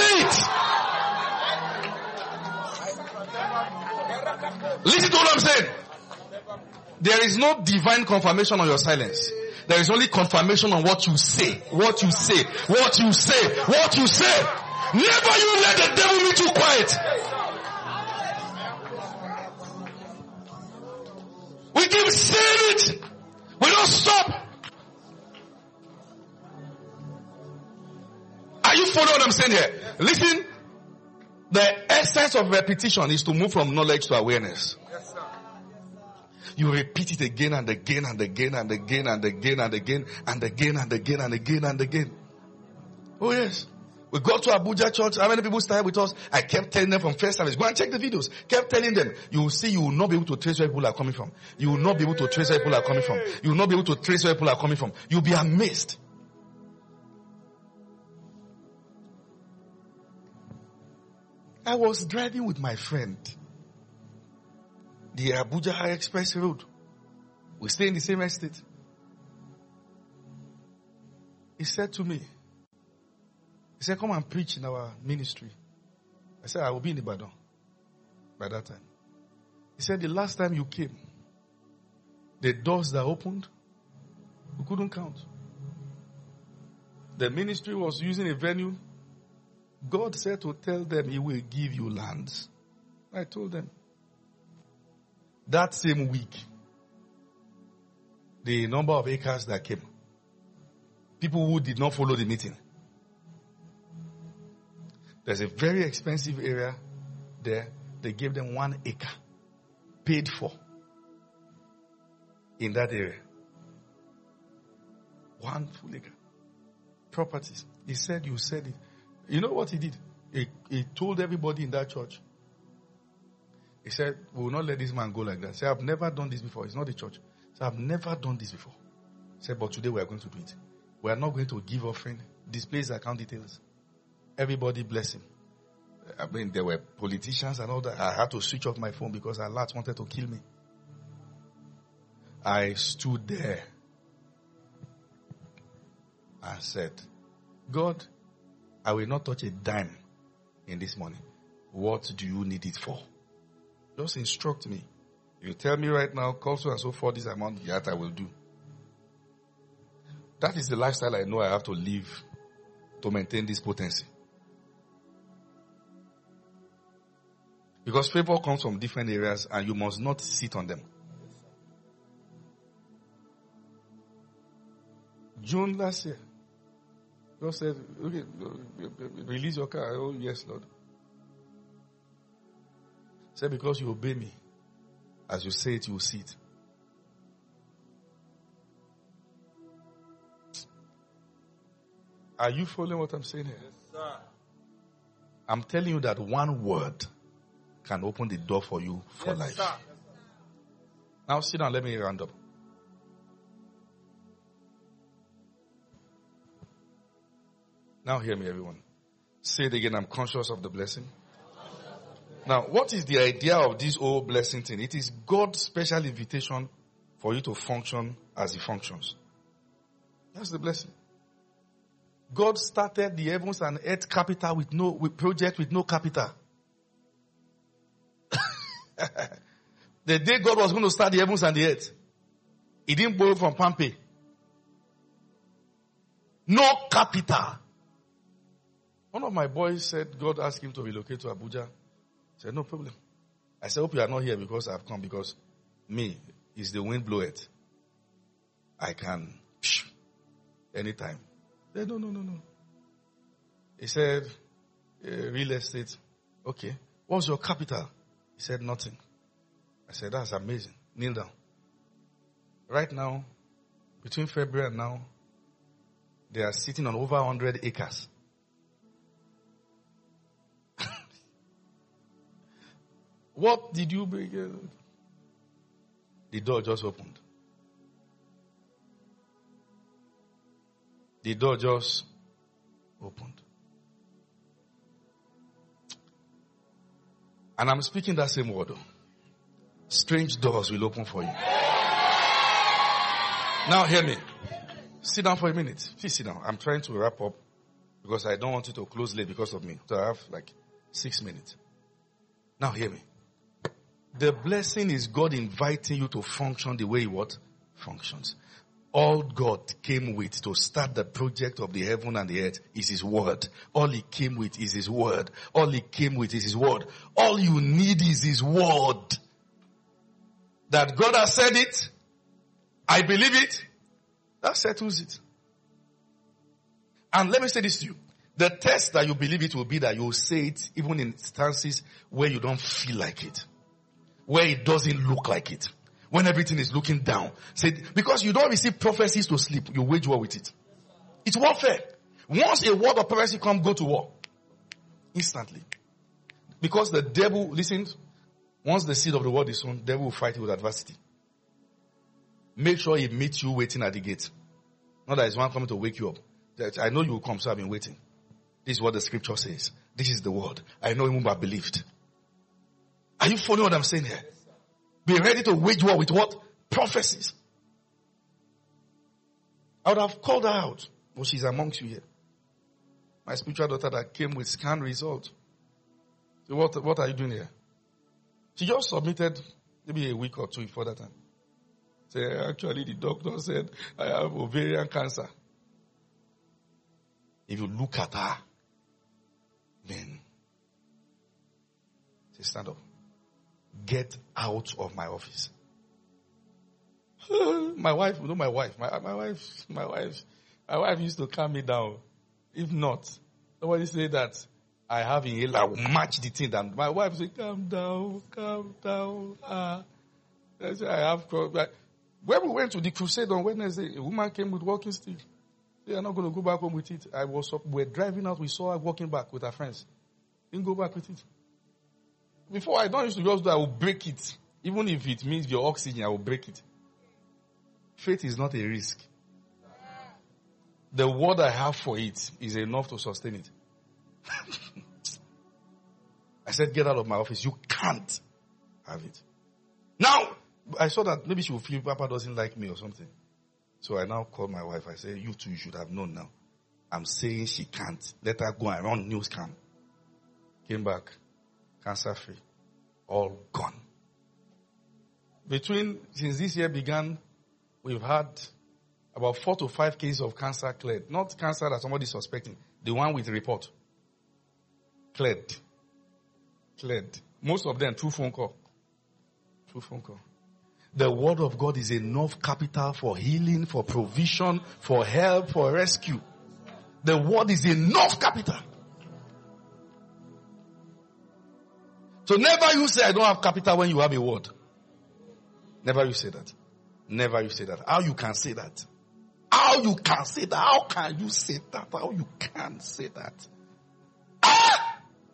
say it. Listen to what I'm saying. There is no divine confirmation on your silence. There is only confirmation on what you say. What you say. What you say. What you say. Never you let the devil make you quiet. We keep saying it. We don't stop. Are you following what I'm saying here? Listen. The essence of repetition is to move from knowledge to awareness. Yes, sir. You repeat it again and again and again and again and again and again and again and again and again and again. Oh yes. We got to Abuja church. How many people started with us? I kept telling them from first service. Go and check the videos. Kept telling them. You will see you will not be able to trace where people are coming from. You will not be able to trace where people are coming from. You will not be able to trace where people are coming from. You'll be amazed. I was driving with my friend. The Abuja High Express Road. We stay in the same estate. He said to me, he said, come and preach in our ministry. I said, I will be in Ibadan by that time. He said, the last time you came, the doors that opened, we couldn't count. The ministry was using a venue. God said to tell them he will give you lands. I told them. That same week, the number of acres that came. People who did not follow the meeting. There's a very expensive area there. They gave them one acre. Paid for. In that area. One full acre. Properties. He said, you said it. You know what he did? He, he told everybody in that church. He said, we will not let this man go like that. He said, I've never done this before. It's not the church. He said, I've never done this before. He said, but today we are going to do it. We are not going to give offering. Displays account details. Everybody bless him. I mean, there were politicians and all that. I had to switch off my phone because Allah wanted to kill me. I stood there and said, God, I will not touch a dime in this money. What do you need it for? Just instruct me. You tell me right now, call so and so for this amount, that I will do. That is the lifestyle I know I have to live to maintain this potency. Because favor comes from different areas and you must not sit on them. June last year, God said, okay, release your car. Oh, yes, Lord. Said, because you obey me, as you say it, you will see it. Are you following what I'm saying here? Yes, sir. I'm telling you that one word can open the door for you for Yes, life. sir. Now sit down, let me round up. Now hear me, everyone. Say it again, I'm conscious of the blessing. Now, what is the idea of this whole blessing thing? It is God's special invitation for you to function as He functions. That's the blessing. God started the heavens and earth capital with no with project with no capital. The day God was going to start the heavens and the earth, He didn't borrow from Pampe. No capital. One of my boys said God asked him to relocate to Abuja. I said, no problem. I said, hope you are not here because I've come, because me is the wind blow it. I can psh, anytime. He said, no, no, no, no. He said, uh, real estate. Okay. What's your capital? He said, nothing. I said, that's amazing. Kneel down. Right now, between February and now, they are sitting on over one hundred acres. What did you bring? The door just opened. The door just opened. And I'm speaking that same word. Strange doors will open for you. Now hear me. Sit down for a minute. Please sit down. I'm trying to wrap up because I don't want you to close late because of me. So I have like six minutes. Now hear me. The blessing is God inviting you to function the way what functions. All God came with to start the project of the heaven and the earth is His word. All He came with is His word. All He came with is His word. All you need is His word. That God has said it. I believe it. That settles it. And let me say this to you. The test that you believe it will be that you will say it even in instances where you don't feel like it. Where it doesn't look like it. When everything is looking down. Say, because you don't receive prophecies to sleep. You wage war with it. It's warfare. Once a word of prophecy comes, go to war. Instantly. Because the devil, listen, once the seed of the word is sown, the devil will fight you with adversity. Make sure he meets you waiting at the gate. Not that it's one coming to wake you up. That I know you will come, so I've been waiting. This is what the scripture says. This is the word. I know him whom I believed. Are you following what I'm saying here? Be ready to wage war with what? Prophecies. I would have called her out. But she's amongst you here. My spiritual daughter that came with scan result. So what, what are you doing here? She just submitted maybe a week or two before that time. Say, actually the doctor said I have ovarian cancer. If you look at her, then say, stand up. Get out of my office. My wife, you know my wife, my, my wife, my wife, my wife used to calm me down. If not, somebody say that I have inhaler, I will match the thing. And my wife say, calm down, calm down. Ah. I say, I have, like, when we went to the crusade on Wednesday, a woman came with walking stick. They are not going to go back home with it. I was up, we were driving out, we saw her walking back with her friends. Didn't go back with it. Before, I don't used to just do, I will break it. Even if it means your oxygen, I will break it. Faith is not a risk. The word I have for it is enough to sustain it. I said, get out of my office. You can't have it. Now, I saw that maybe she will feel Papa doesn't like me or something. So I now called my wife. I said, you two, you should have known now. I'm saying she can't. Let her go and run news cam. Came back. Cancer free. All gone. Between, since this year began, we've had about four to five cases of cancer cleared. Not cancer that somebody is suspecting. The one with report. Cleared. Cleared. Most of them through phone call. Through phone call. The word of God is enough capital for healing, for provision, for help, for rescue. The word is enough capital. So never you say I don't have capital when you have a word. Never you say that. Never you say that. How you can say that? How you can say that? How can you say that? How you can say that? Ah!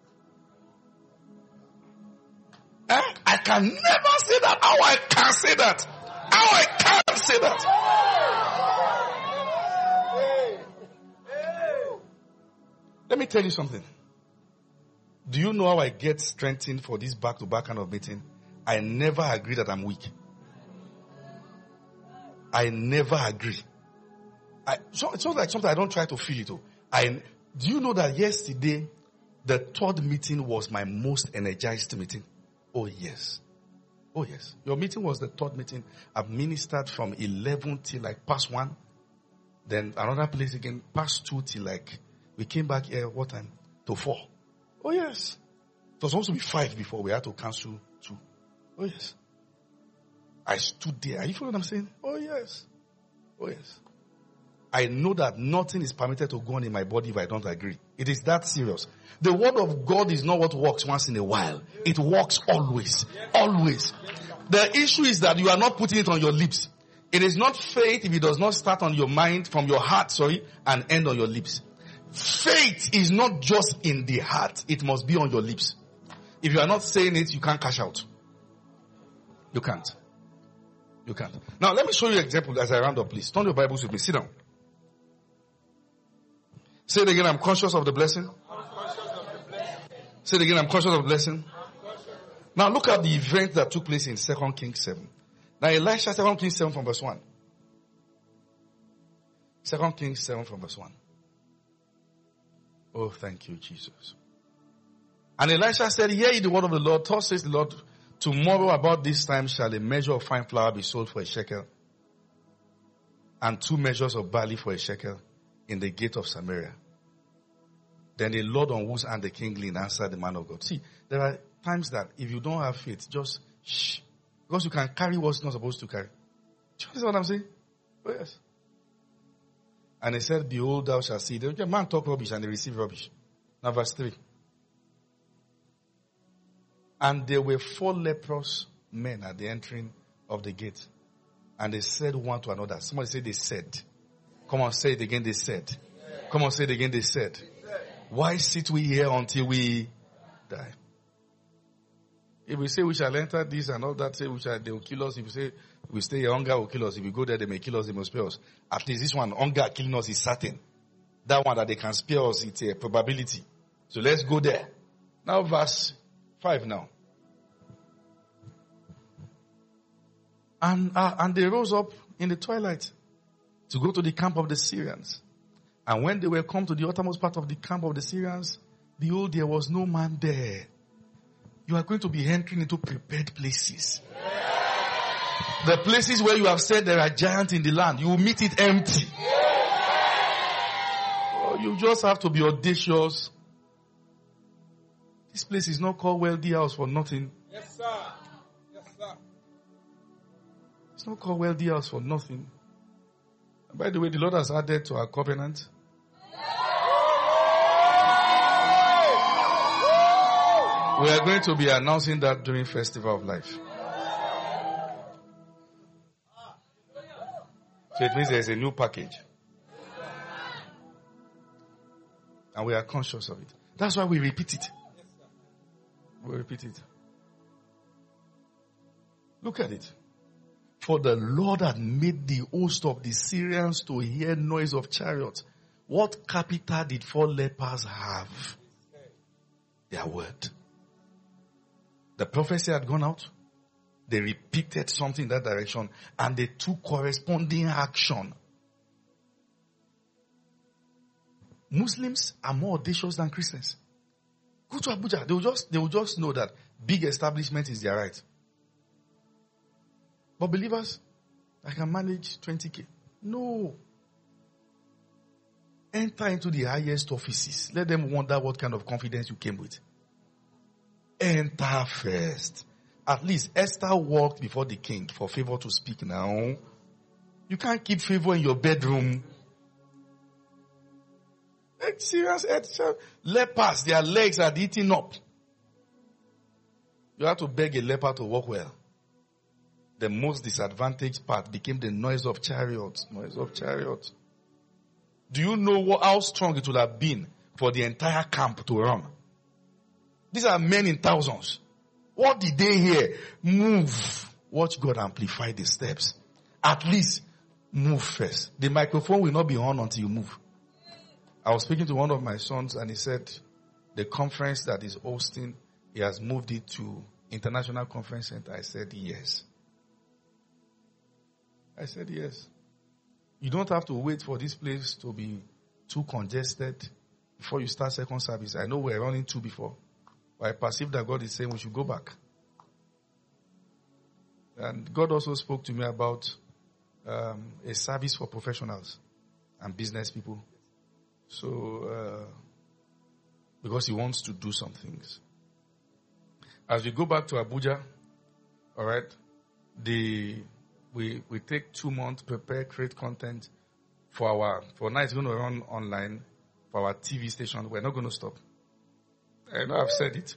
Eh? I can never say that. How I can say that? How I can say that? Let me tell you something. Do you know how I get strengthened for this back-to-back kind of meeting? I never agree that I'm weak. I never agree. I, so, it's not like something I don't try to feel it. Oh. I, do you know that yesterday, the third meeting was my most energized meeting? Oh, yes. Oh, yes. Your meeting was the third meeting. I've ministered from eleven till like past one. Then another place again, past two till like, we came back here, what time? To four. Oh, yes. It was supposed to be five before we had to cancel two. Oh, yes. I stood there. Are you following what I'm saying? Oh, yes. Oh, yes. I know that nothing is permitted to go on in my body if I don't agree. It is that serious. The word of God is not what works once in a while. It works always. Always. The issue is that you are not putting it on your lips. It is not faith if it does not start on your mind, from your heart, sorry, and end on your lips. Faith is not just in the heart. It must be on your lips. If you are not saying it, you can't cash out. You can't. You can't. Now, let me show you an example as I round up, please. Turn your Bibles with me. Sit down. Say it again, I'm conscious of the blessing. Say it again, I'm conscious of the blessing. Now, look at the event that took place in Second Kings seven. Now, Elisha, Second Kings seven from verse one. Second Kings seven from verse one. Oh, thank you, Jesus. And Elisha said, hear ye the word of the Lord. Thus says the Lord, tomorrow about this time shall a measure of fine flour be sold for a shekel, and two measures of barley for a shekel in the gate of Samaria. Then the Lord on whose hand the king leaned answered the man of God. See, there are times that if you don't have faith, just shh. Because you can carry what's not supposed to carry. Do you know what I'm saying? Oh, yes. And he said, behold, thou shalt see. The man talk rubbish and they receive rubbish. Now verse three. And there were four leprous men at the entering of the gate. And they said one to another. Somebody say they said. Come on, say it again, they said. Come on, say it again, they said. Why sit we here until we die? If we say we shall enter this and all that, say we shall, they will kill us. If we say we stay here, hunger will kill us. If we go there, they may kill us, they may spare us. At least this one, hunger killing us is certain. That one that they can spare us, it's a probability. So let's go there. Now verse five now. And, uh, and they rose up in the twilight to go to the camp of the Syrians. And when they were come to the uttermost part of the camp of the Syrians, behold, there was no man there. You are going to be entering into prepared places. The places where you have said there are giants in the land, you will meet it empty. Oh, you just have to be audacious. This place is not called Wealthy House for nothing. Yes, sir. Yes, sir. It's not called wealthy house for nothing. And by the way, the Lord has added to our covenant. We are going to be announcing that during Festival of Life. So it means there's a new package. And we are conscious of it. That's why we repeat it. We repeat it. Look at it. For the Lord had made the host of the Syrians to hear noise of chariots. What capital did four lepers have? Their word. The prophecy had gone out. They repeated something in that direction. And they took corresponding action. Muslims are more audacious than Christians. Go to Abuja. They will just, they will just know that big establishment is their right. But believers, I can manage twenty K. No. Enter into the highest offices. Let them wonder what kind of confidence you came with. Enter first. At least Esther walked before the king for favor to speak now. You can't keep favor in your bedroom. Serious lepers, their legs are eating up. You have to beg a leper to walk well. The most disadvantaged part became the noise of chariots. Noise of chariots. Do you know what, how strong it would have been for the entire camp to run? These are men in thousands. What did they hear? Move. Watch God amplify the steps. At least move first. The microphone will not be on until you move. I was speaking to one of my sons and he said the conference that is hosting, he has moved it to International Conference Center. I said yes. I said yes. You don't have to wait for this place to be too congested before you start second service. I know we're running two before. But I perceive that God is saying we should go back. And God also spoke to me about um, a service for professionals and business people. So, uh, because he wants to do some things. As we go back to Abuja, all right, the we we take two months, prepare, create content for our, for now it's going to run online for our T V station. We're not going to stop. I know I've said it.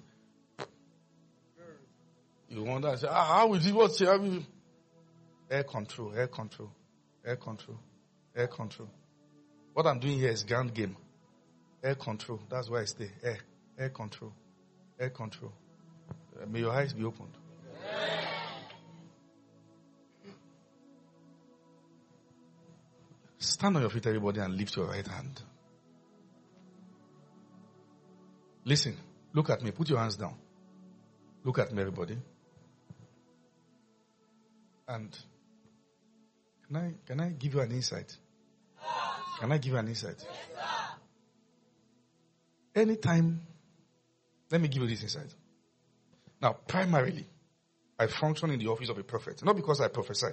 You wonder, say, ah, how will you watch it? Air control, air control, air control, air control. What I'm doing here is ground game. Air control. That's why I stay. Air. Air control. Air control. Uh, may your eyes be opened. Stand on your feet, everybody, and lift your right hand. Listen. Look at me. Put your hands down. Look at me, everybody. And can I, can I give you an insight? Can I give you an insight? Yes, sir. Anytime, let me give you this insight. Now, primarily, I function in the office of a prophet. Not because I prophesy.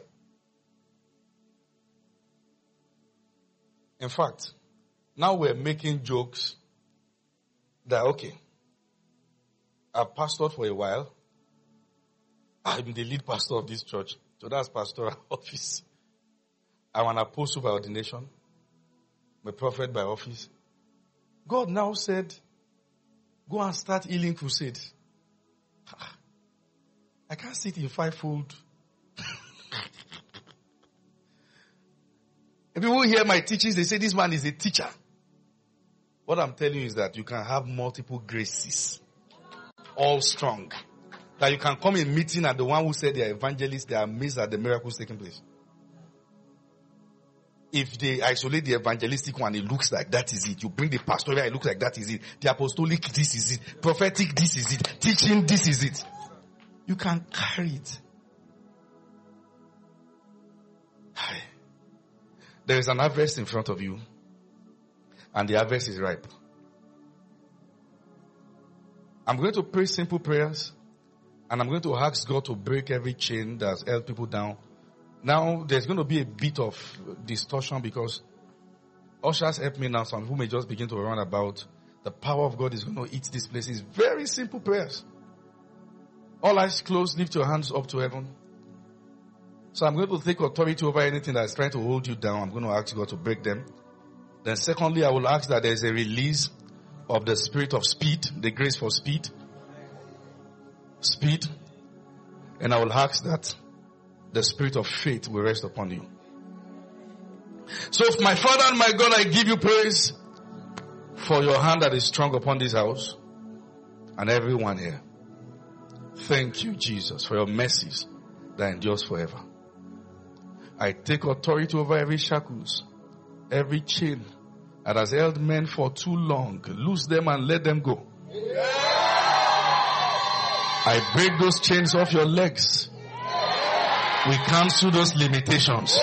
In fact, now we're making jokes that, okay, I've pastored for a while. I'm the lead pastor of this church. So that's pastoral office. I'm an apostle by ordination. I'm a prophet by office. God now said, go and start healing crusades. I can't sit in fivefold. If people hear my teachings, they say this man is a teacher. What I'm telling you is that you can have multiple graces. All strong. That you can come in meeting and the one who said they are evangelists, they are amazed at the miracles taking place. If they isolate the evangelistic one, it looks like that is it. You bring the pastoral, it looks like that is it. The apostolic, this is it. Prophetic, this is it. Teaching, this is it. You can carry it. There is an harvest in front of you, and the harvest is ripe. I'm going to pray simple prayers, and I'm going to ask God to break every chain that's held people down. Now, there's going to be a bit of distortion because ushers help me now. Some people may just begin to run about. The power of God is going to hit this place. It's very simple prayers. All eyes closed. Lift your hands up to heaven. So I'm going to take authority over anything that's trying to hold you down. I'm going to ask God to break them. Then secondly, I will ask that there's a release of the spirit of speed, the grace for speed. Speed. And I will ask that the spirit of faith will rest upon you. So my Father and my God, I give you praise for your hand that is strong upon this house and everyone here. Thank you, Jesus, for your mercies that endures forever. I take authority over every shackles, every chain that has held men for too long. Loose them and let them go. I break those chains off your legs. We cancel those limitations.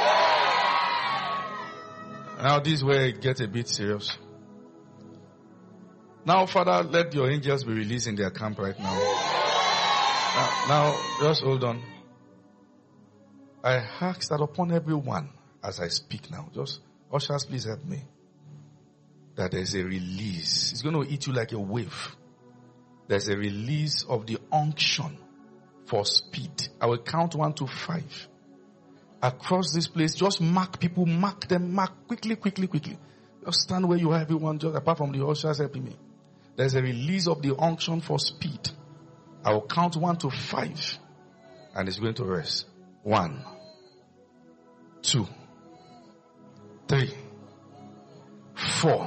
Now this is where it gets a bit serious. Now, Father, let your angels be released in their camp right now. Now, now just hold on. I ask that upon everyone as I speak now. Just, ushers, please help me. That there's a release. It's going to hit you like a wave. There's a release of the unction for speed. I will count one to five. Across this place, just mark people, mark them, mark quickly, quickly, quickly. Just stand where you are, everyone, just apart from the ushers helping me. There's a release of the unction for speed. I will count one to five. And it's going to rest. One, two, three, four,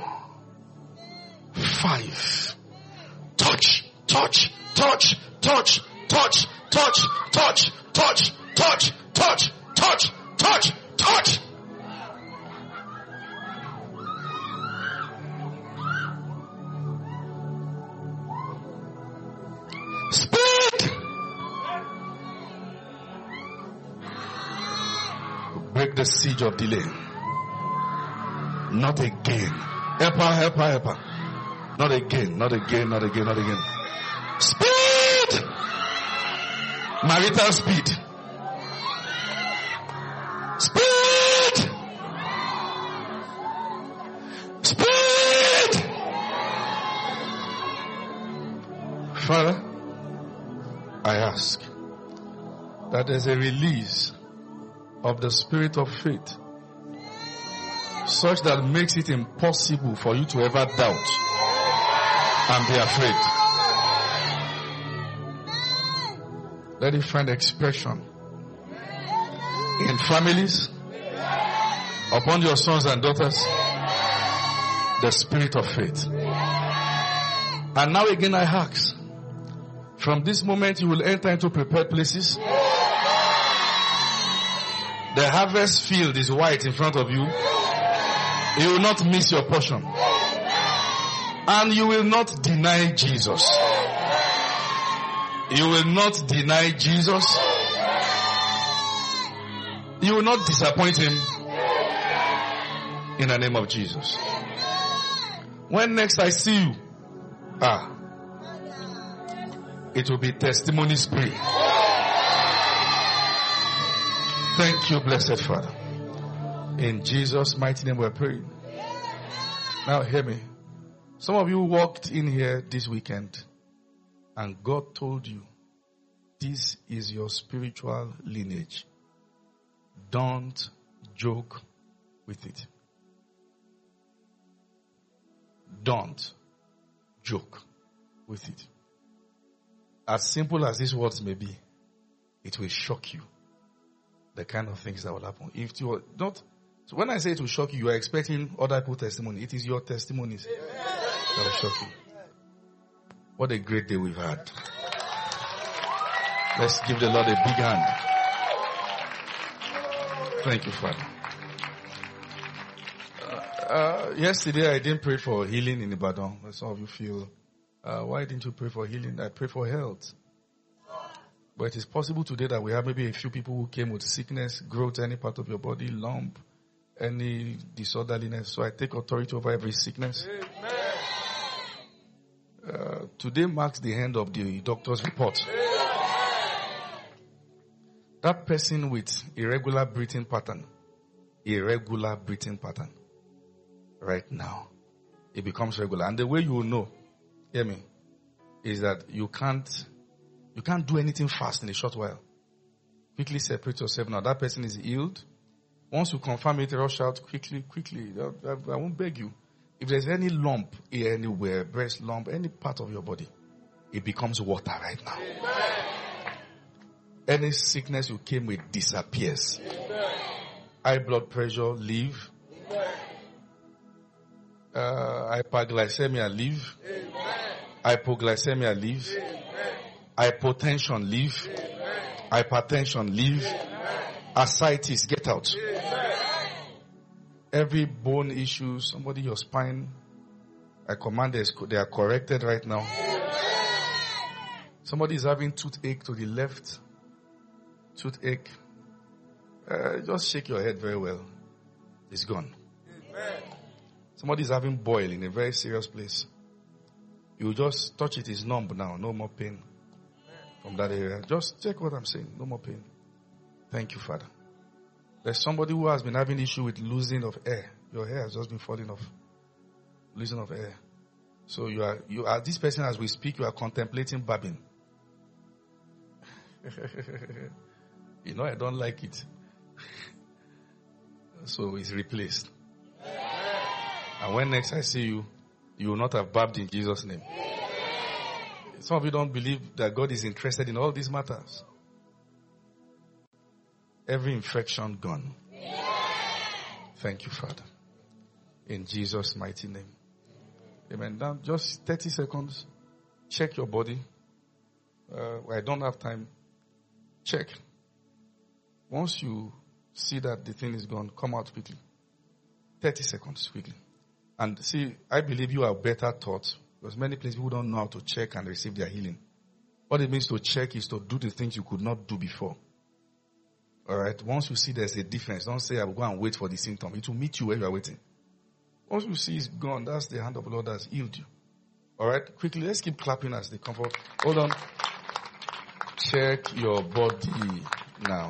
five. Touch, touch, touch, touch, touch, touch, touch, touch, touch, touch, touch, touch, touch. Speed. Break the siege of delay. Not again. Help her, help her, help her. Not again, not again, not again, not again. Speed! Marital speed. Speed! Speed! Father, I ask that there's a release of the spirit of faith such that makes it impossible for you to ever doubt and be afraid. Let it find expression in families, upon your sons and daughters, the spirit of faith. And now again I ask, from this moment you will enter into prepared places. The harvest field is white in front of you. You will not miss your portion. And you will not deny Jesus. You will not deny Jesus. You will not disappoint him. In the name of Jesus. When next I see you, ah, it will be testimony spree. Thank you, blessed Father. In Jesus' mighty name we are praying. Now hear me. Some of you walked in here this weekend and God told you, this is your spiritual lineage. Don't joke with it. Don't joke with it. As simple as these words may be, it will shock you. The kind of things that will happen. If you are not, so when I say it will shock you, you are expecting other people's testimony. It is your testimonies that will shock you. What a great day we've had. Let's give the Lord a big hand. Thank you, Father. Uh, uh, yesterday I didn't pray for healing in Ibadan. Some of you feel, uh, why didn't you pray for healing? I pray for health. But it is possible today that we have maybe a few people who came with sickness, growth, any part of your body, lump, any disorderliness. So I take authority over every sickness. Uh, today marks the end of the doctor's report. That person with irregular breathing pattern, irregular breathing pattern, right now, it becomes regular. And the way you will know, hear me, is that you can't You can't do anything fast in a short while. Quickly separate yourself now. That person is healed. Once you confirm it, rush out quickly, quickly. I, I, I won't beg you. If there's any lump here anywhere, breast lump, any part of your body, it becomes water right now. Amen. Any sickness you came with disappears. Amen. High blood pressure, leave. Uh, hyperglycemia, leave. Amen. Hypoglycemia, leave. Amen. Hypotension, leave. Amen. Hypertension, leave. Amen. Ascites, get out. Amen. Every bone issue, somebody, your spine, I command they are corrected right now. Amen. Somebody is having toothache to the left. Toothache. Uh, just shake your head very well. It's gone. Amen. Somebody is having boil in a very serious place. You just touch it, it's numb now. No more pain from that area. Just check what I'm saying. No more pain. Thank you, Father. There's somebody who has been having issue with losing of air. Your hair has just been falling off. Losing of air. So you are, you are, this person as we speak, you are contemplating babbing. You know, I don't like it. So it's replaced. And when next I see you, you will not have babbed in Jesus' name. Some of you don't believe that God is interested in all these matters. Every infection gone. Thank you, Father. In Jesus' mighty name. Amen. Now, just thirty seconds. Check your body. Uh, I don't have time. Check. Once you see that the thing is gone, come out quickly. thirty seconds quickly. And see, I believe you are better taught because many places people don't know how to check and receive their healing. What it means to check is to do the things you could not do before. Alright? Once you see there's a difference, don't say I will go and wait for the symptom. It will meet you where you are waiting. Once you see it's gone, that's the hand of the Lord that has healed you. Alright? Quickly, let's keep clapping as they comfort. Hold on. Check your body now.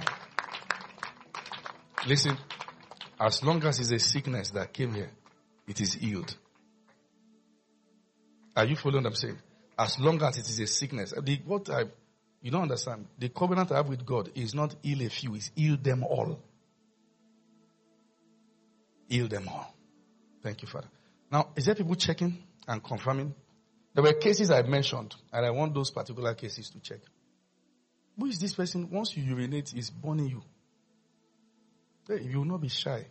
Listen, as long as it's a sickness that came here, it is healed. Are you following what I'm saying? As long as it is a sickness. The, what I, you don't understand. The covenant I have with God is not heal a few, it's heal them all. Heal them all. Thank you, Father. Now, is there people checking and confirming? There were cases I mentioned, and I want those particular cases to check. Who is this person? Once you urinate, is burning you. Hey, you will not be shy.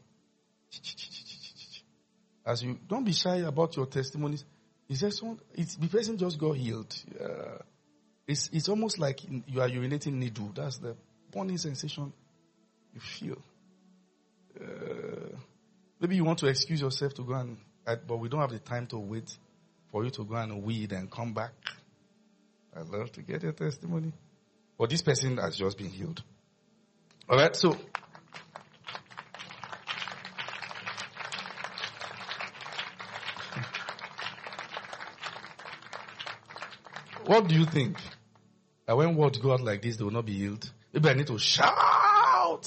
As you don't be shy about your testimonies. Is there someone? It's the person just got healed. Uh, it's it's almost like you are urinating needle. That's the burning sensation you feel. Uh, maybe you want to excuse yourself to go and, but we don't have the time to wait for you to go and weed and come back. I'd love to get your testimony. But this person has just been healed. All right, so. What do you think? That when words go out like this, they will not be healed? Maybe I need to shout.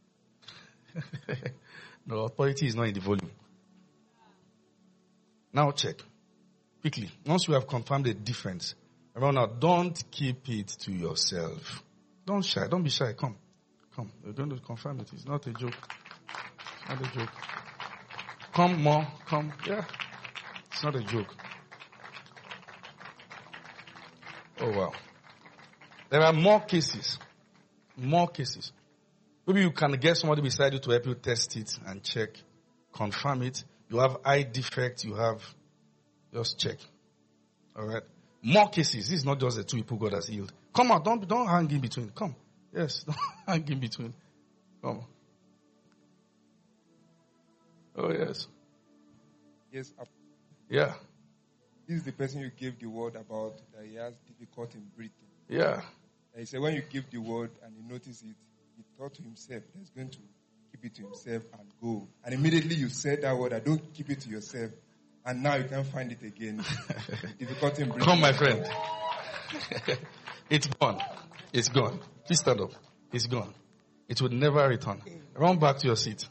No, authority is not in the volume. Now check. Quickly. Once you have confirmed the difference, remember now, don't keep it to yourself. Don't shy. Don't be shy. Come. Come. We're going to confirm it. It's not a joke. It's not a joke. Come more. Come. Yeah. It's not a joke. Oh, wow. There are more cases. More cases. Maybe you can get somebody beside you to help you test it and check, confirm it. You have eye defect, you have, just check. Alright? More cases. This is not just the two people God has healed. Come on, don't, don't hang in between. Come. Yes, don't hang in between. Come. Oh, yes. Yes. Yeah. This is the person you gave the word about that he has difficulty in breathing. Yeah. And he said when you give the word and he noticed it, he thought to himself that he's going to keep it to himself and go. And immediately you said that word, I don't keep it to yourself. And now you can't find it again. Difficulty in breathing. Come, my friend. It's gone. It's gone. Please stand up. It's gone. It would never return. Run back to your seat.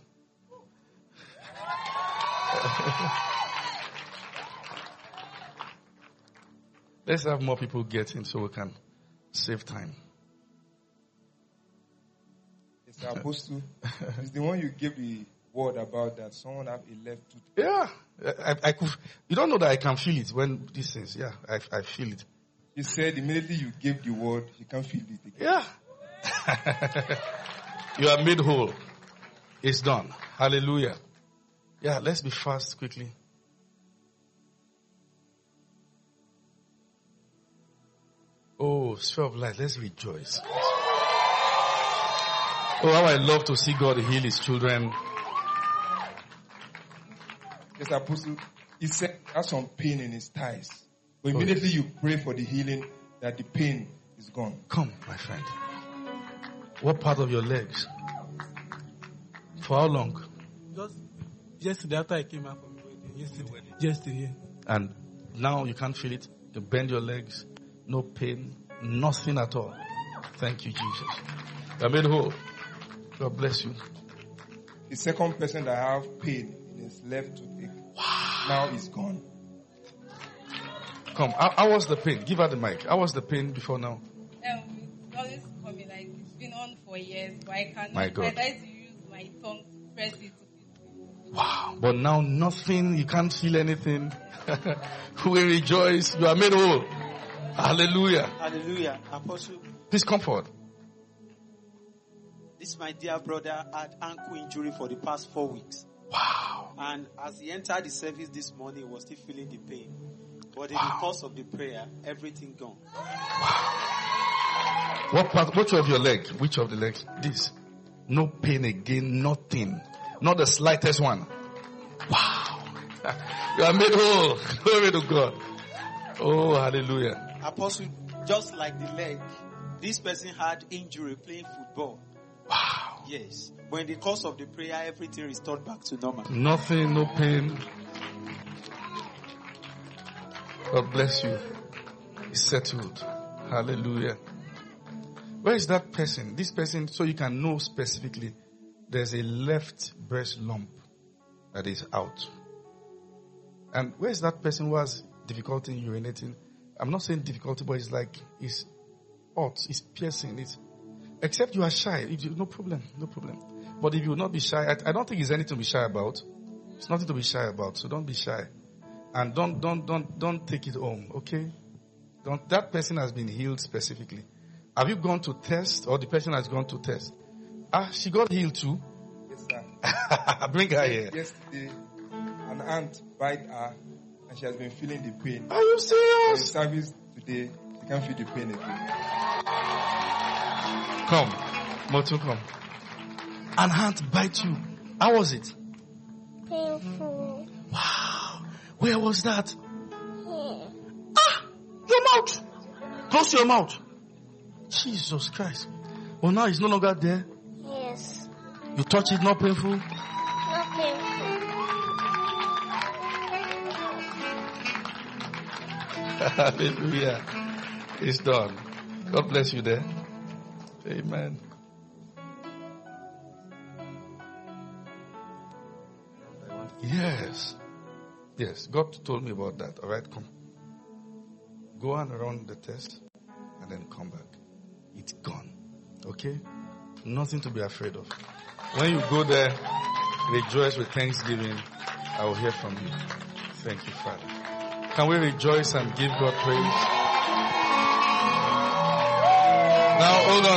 Let's have more people get in so we can save time. Mister Apostle, it's the one you gave the word about that someone have a left tooth. Yeah. I, I could, you don't know that I can feel it when this is, yeah, I, I feel it. You said immediately you gave the word, you can't feel it again. Yeah. You are made whole. It's done. Hallelujah. Yeah, let's be fast quickly. Oh, sphere of light, let's rejoice. Oh, how I love to see God heal his children. Yes, Apostle, he said he has some pain in his thighs. But immediately you pray for the healing, that the pain is gone. Come, my friend. What part of your legs? For how long? Just yesterday after I came out from the wedding. Yesterday. Yesterday. And now you can't feel it. You bend your legs. No pain. Nothing at all. Thank you, Jesus. You are made whole. God bless you. The second person that have pain in his left toothache, wow. Now is gone. Come, how, how was the pain? Give her the mic. How was the pain before now? Um, it's always coming, like it's been on for years, but I can't. My God. I try to use my tongue to press it. Wow. But now nothing, you can't feel anything. We rejoice. You are made whole. Hallelujah. Hallelujah. Apostle. Please come forward. This my dear brother had ankle injury for the past four weeks. Wow. And as he entered the service this morning, he was still feeling the pain. But in wow. the course of the prayer, everything gone. Wow. What part, which of your leg? Which of the legs? This. No pain again, nothing. Not the slightest one. Wow. You are made whole. Glory to God. Oh, hallelujah. Apostle, just like the leg, this person had injury playing football. Wow. Yes. But in the course of the prayer, everything restored back to normal. Nothing, no pain. God bless you. It's settled. Hallelujah. Where is that person? This person, so you can know specifically. There's a left breast lump that is out. And where is that person who has difficulty in urinating? I'm not saying difficulty, but it's like, it's hot, it's piercing, it's, except you are shy. If you, no problem, no problem. But if you will not be shy, I, I don't think it's anything to be shy about. It's nothing to be shy about, so don't be shy. And don't, don't, don't, don't take it home, okay? Don't, that person has been healed specifically. Have you gone to test, or the person has gone to test? Ah, she got healed too? Yes, sir. Bring her here. Yesterday, an ant bite her, and she has been feeling the pain. Are you serious? In service today, she can't feel the pain again. Come, Motu, come. An ant bite you. How was it? Painful. Wow. Where was that? Here. Ah, your mouth. Close your mouth. Jesus Christ. Oh, now it's no longer there. Yes. You touch it, not painful? Not painful. Hallelujah. It's done. God bless you there. Amen. Yes. Yes. God told me about that. All right, come. Go and run the test and then come back. It's gone. Okay? Nothing to be afraid of. When you go there, rejoice with thanksgiving. I will hear from you. Thank you, Father. Can we rejoice and give God praise? Now, hold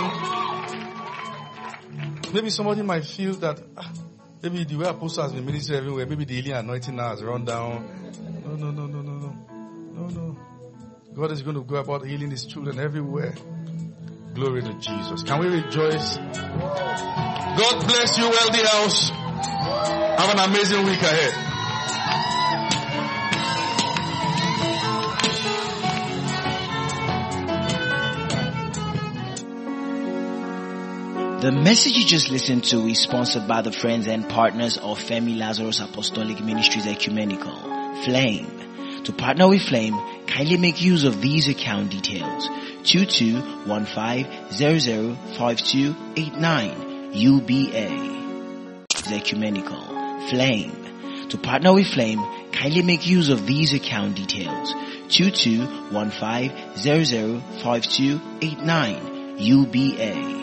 on. Maybe somebody might feel that, ah, maybe the way Apostle has been ministering everywhere, maybe the healing anointing now has run down. No, no, no, no, no, no. No, no. God is going to go about healing his children everywhere. Glory to Jesus. Can we rejoice? God bless you, Wealthy House. Have an amazing week ahead. The message you just listened to is sponsored by the friends and partners of Femi Lazarus Apostolic Ministries Ecumenical, Flame. To partner with Flame, kindly make use of these account details. two two one five zero zero five two eight nine U B A. Ecumenical, Flame. To partner with Flame, kindly make use of these account details. two two one five zero zero five two eight nine U B A.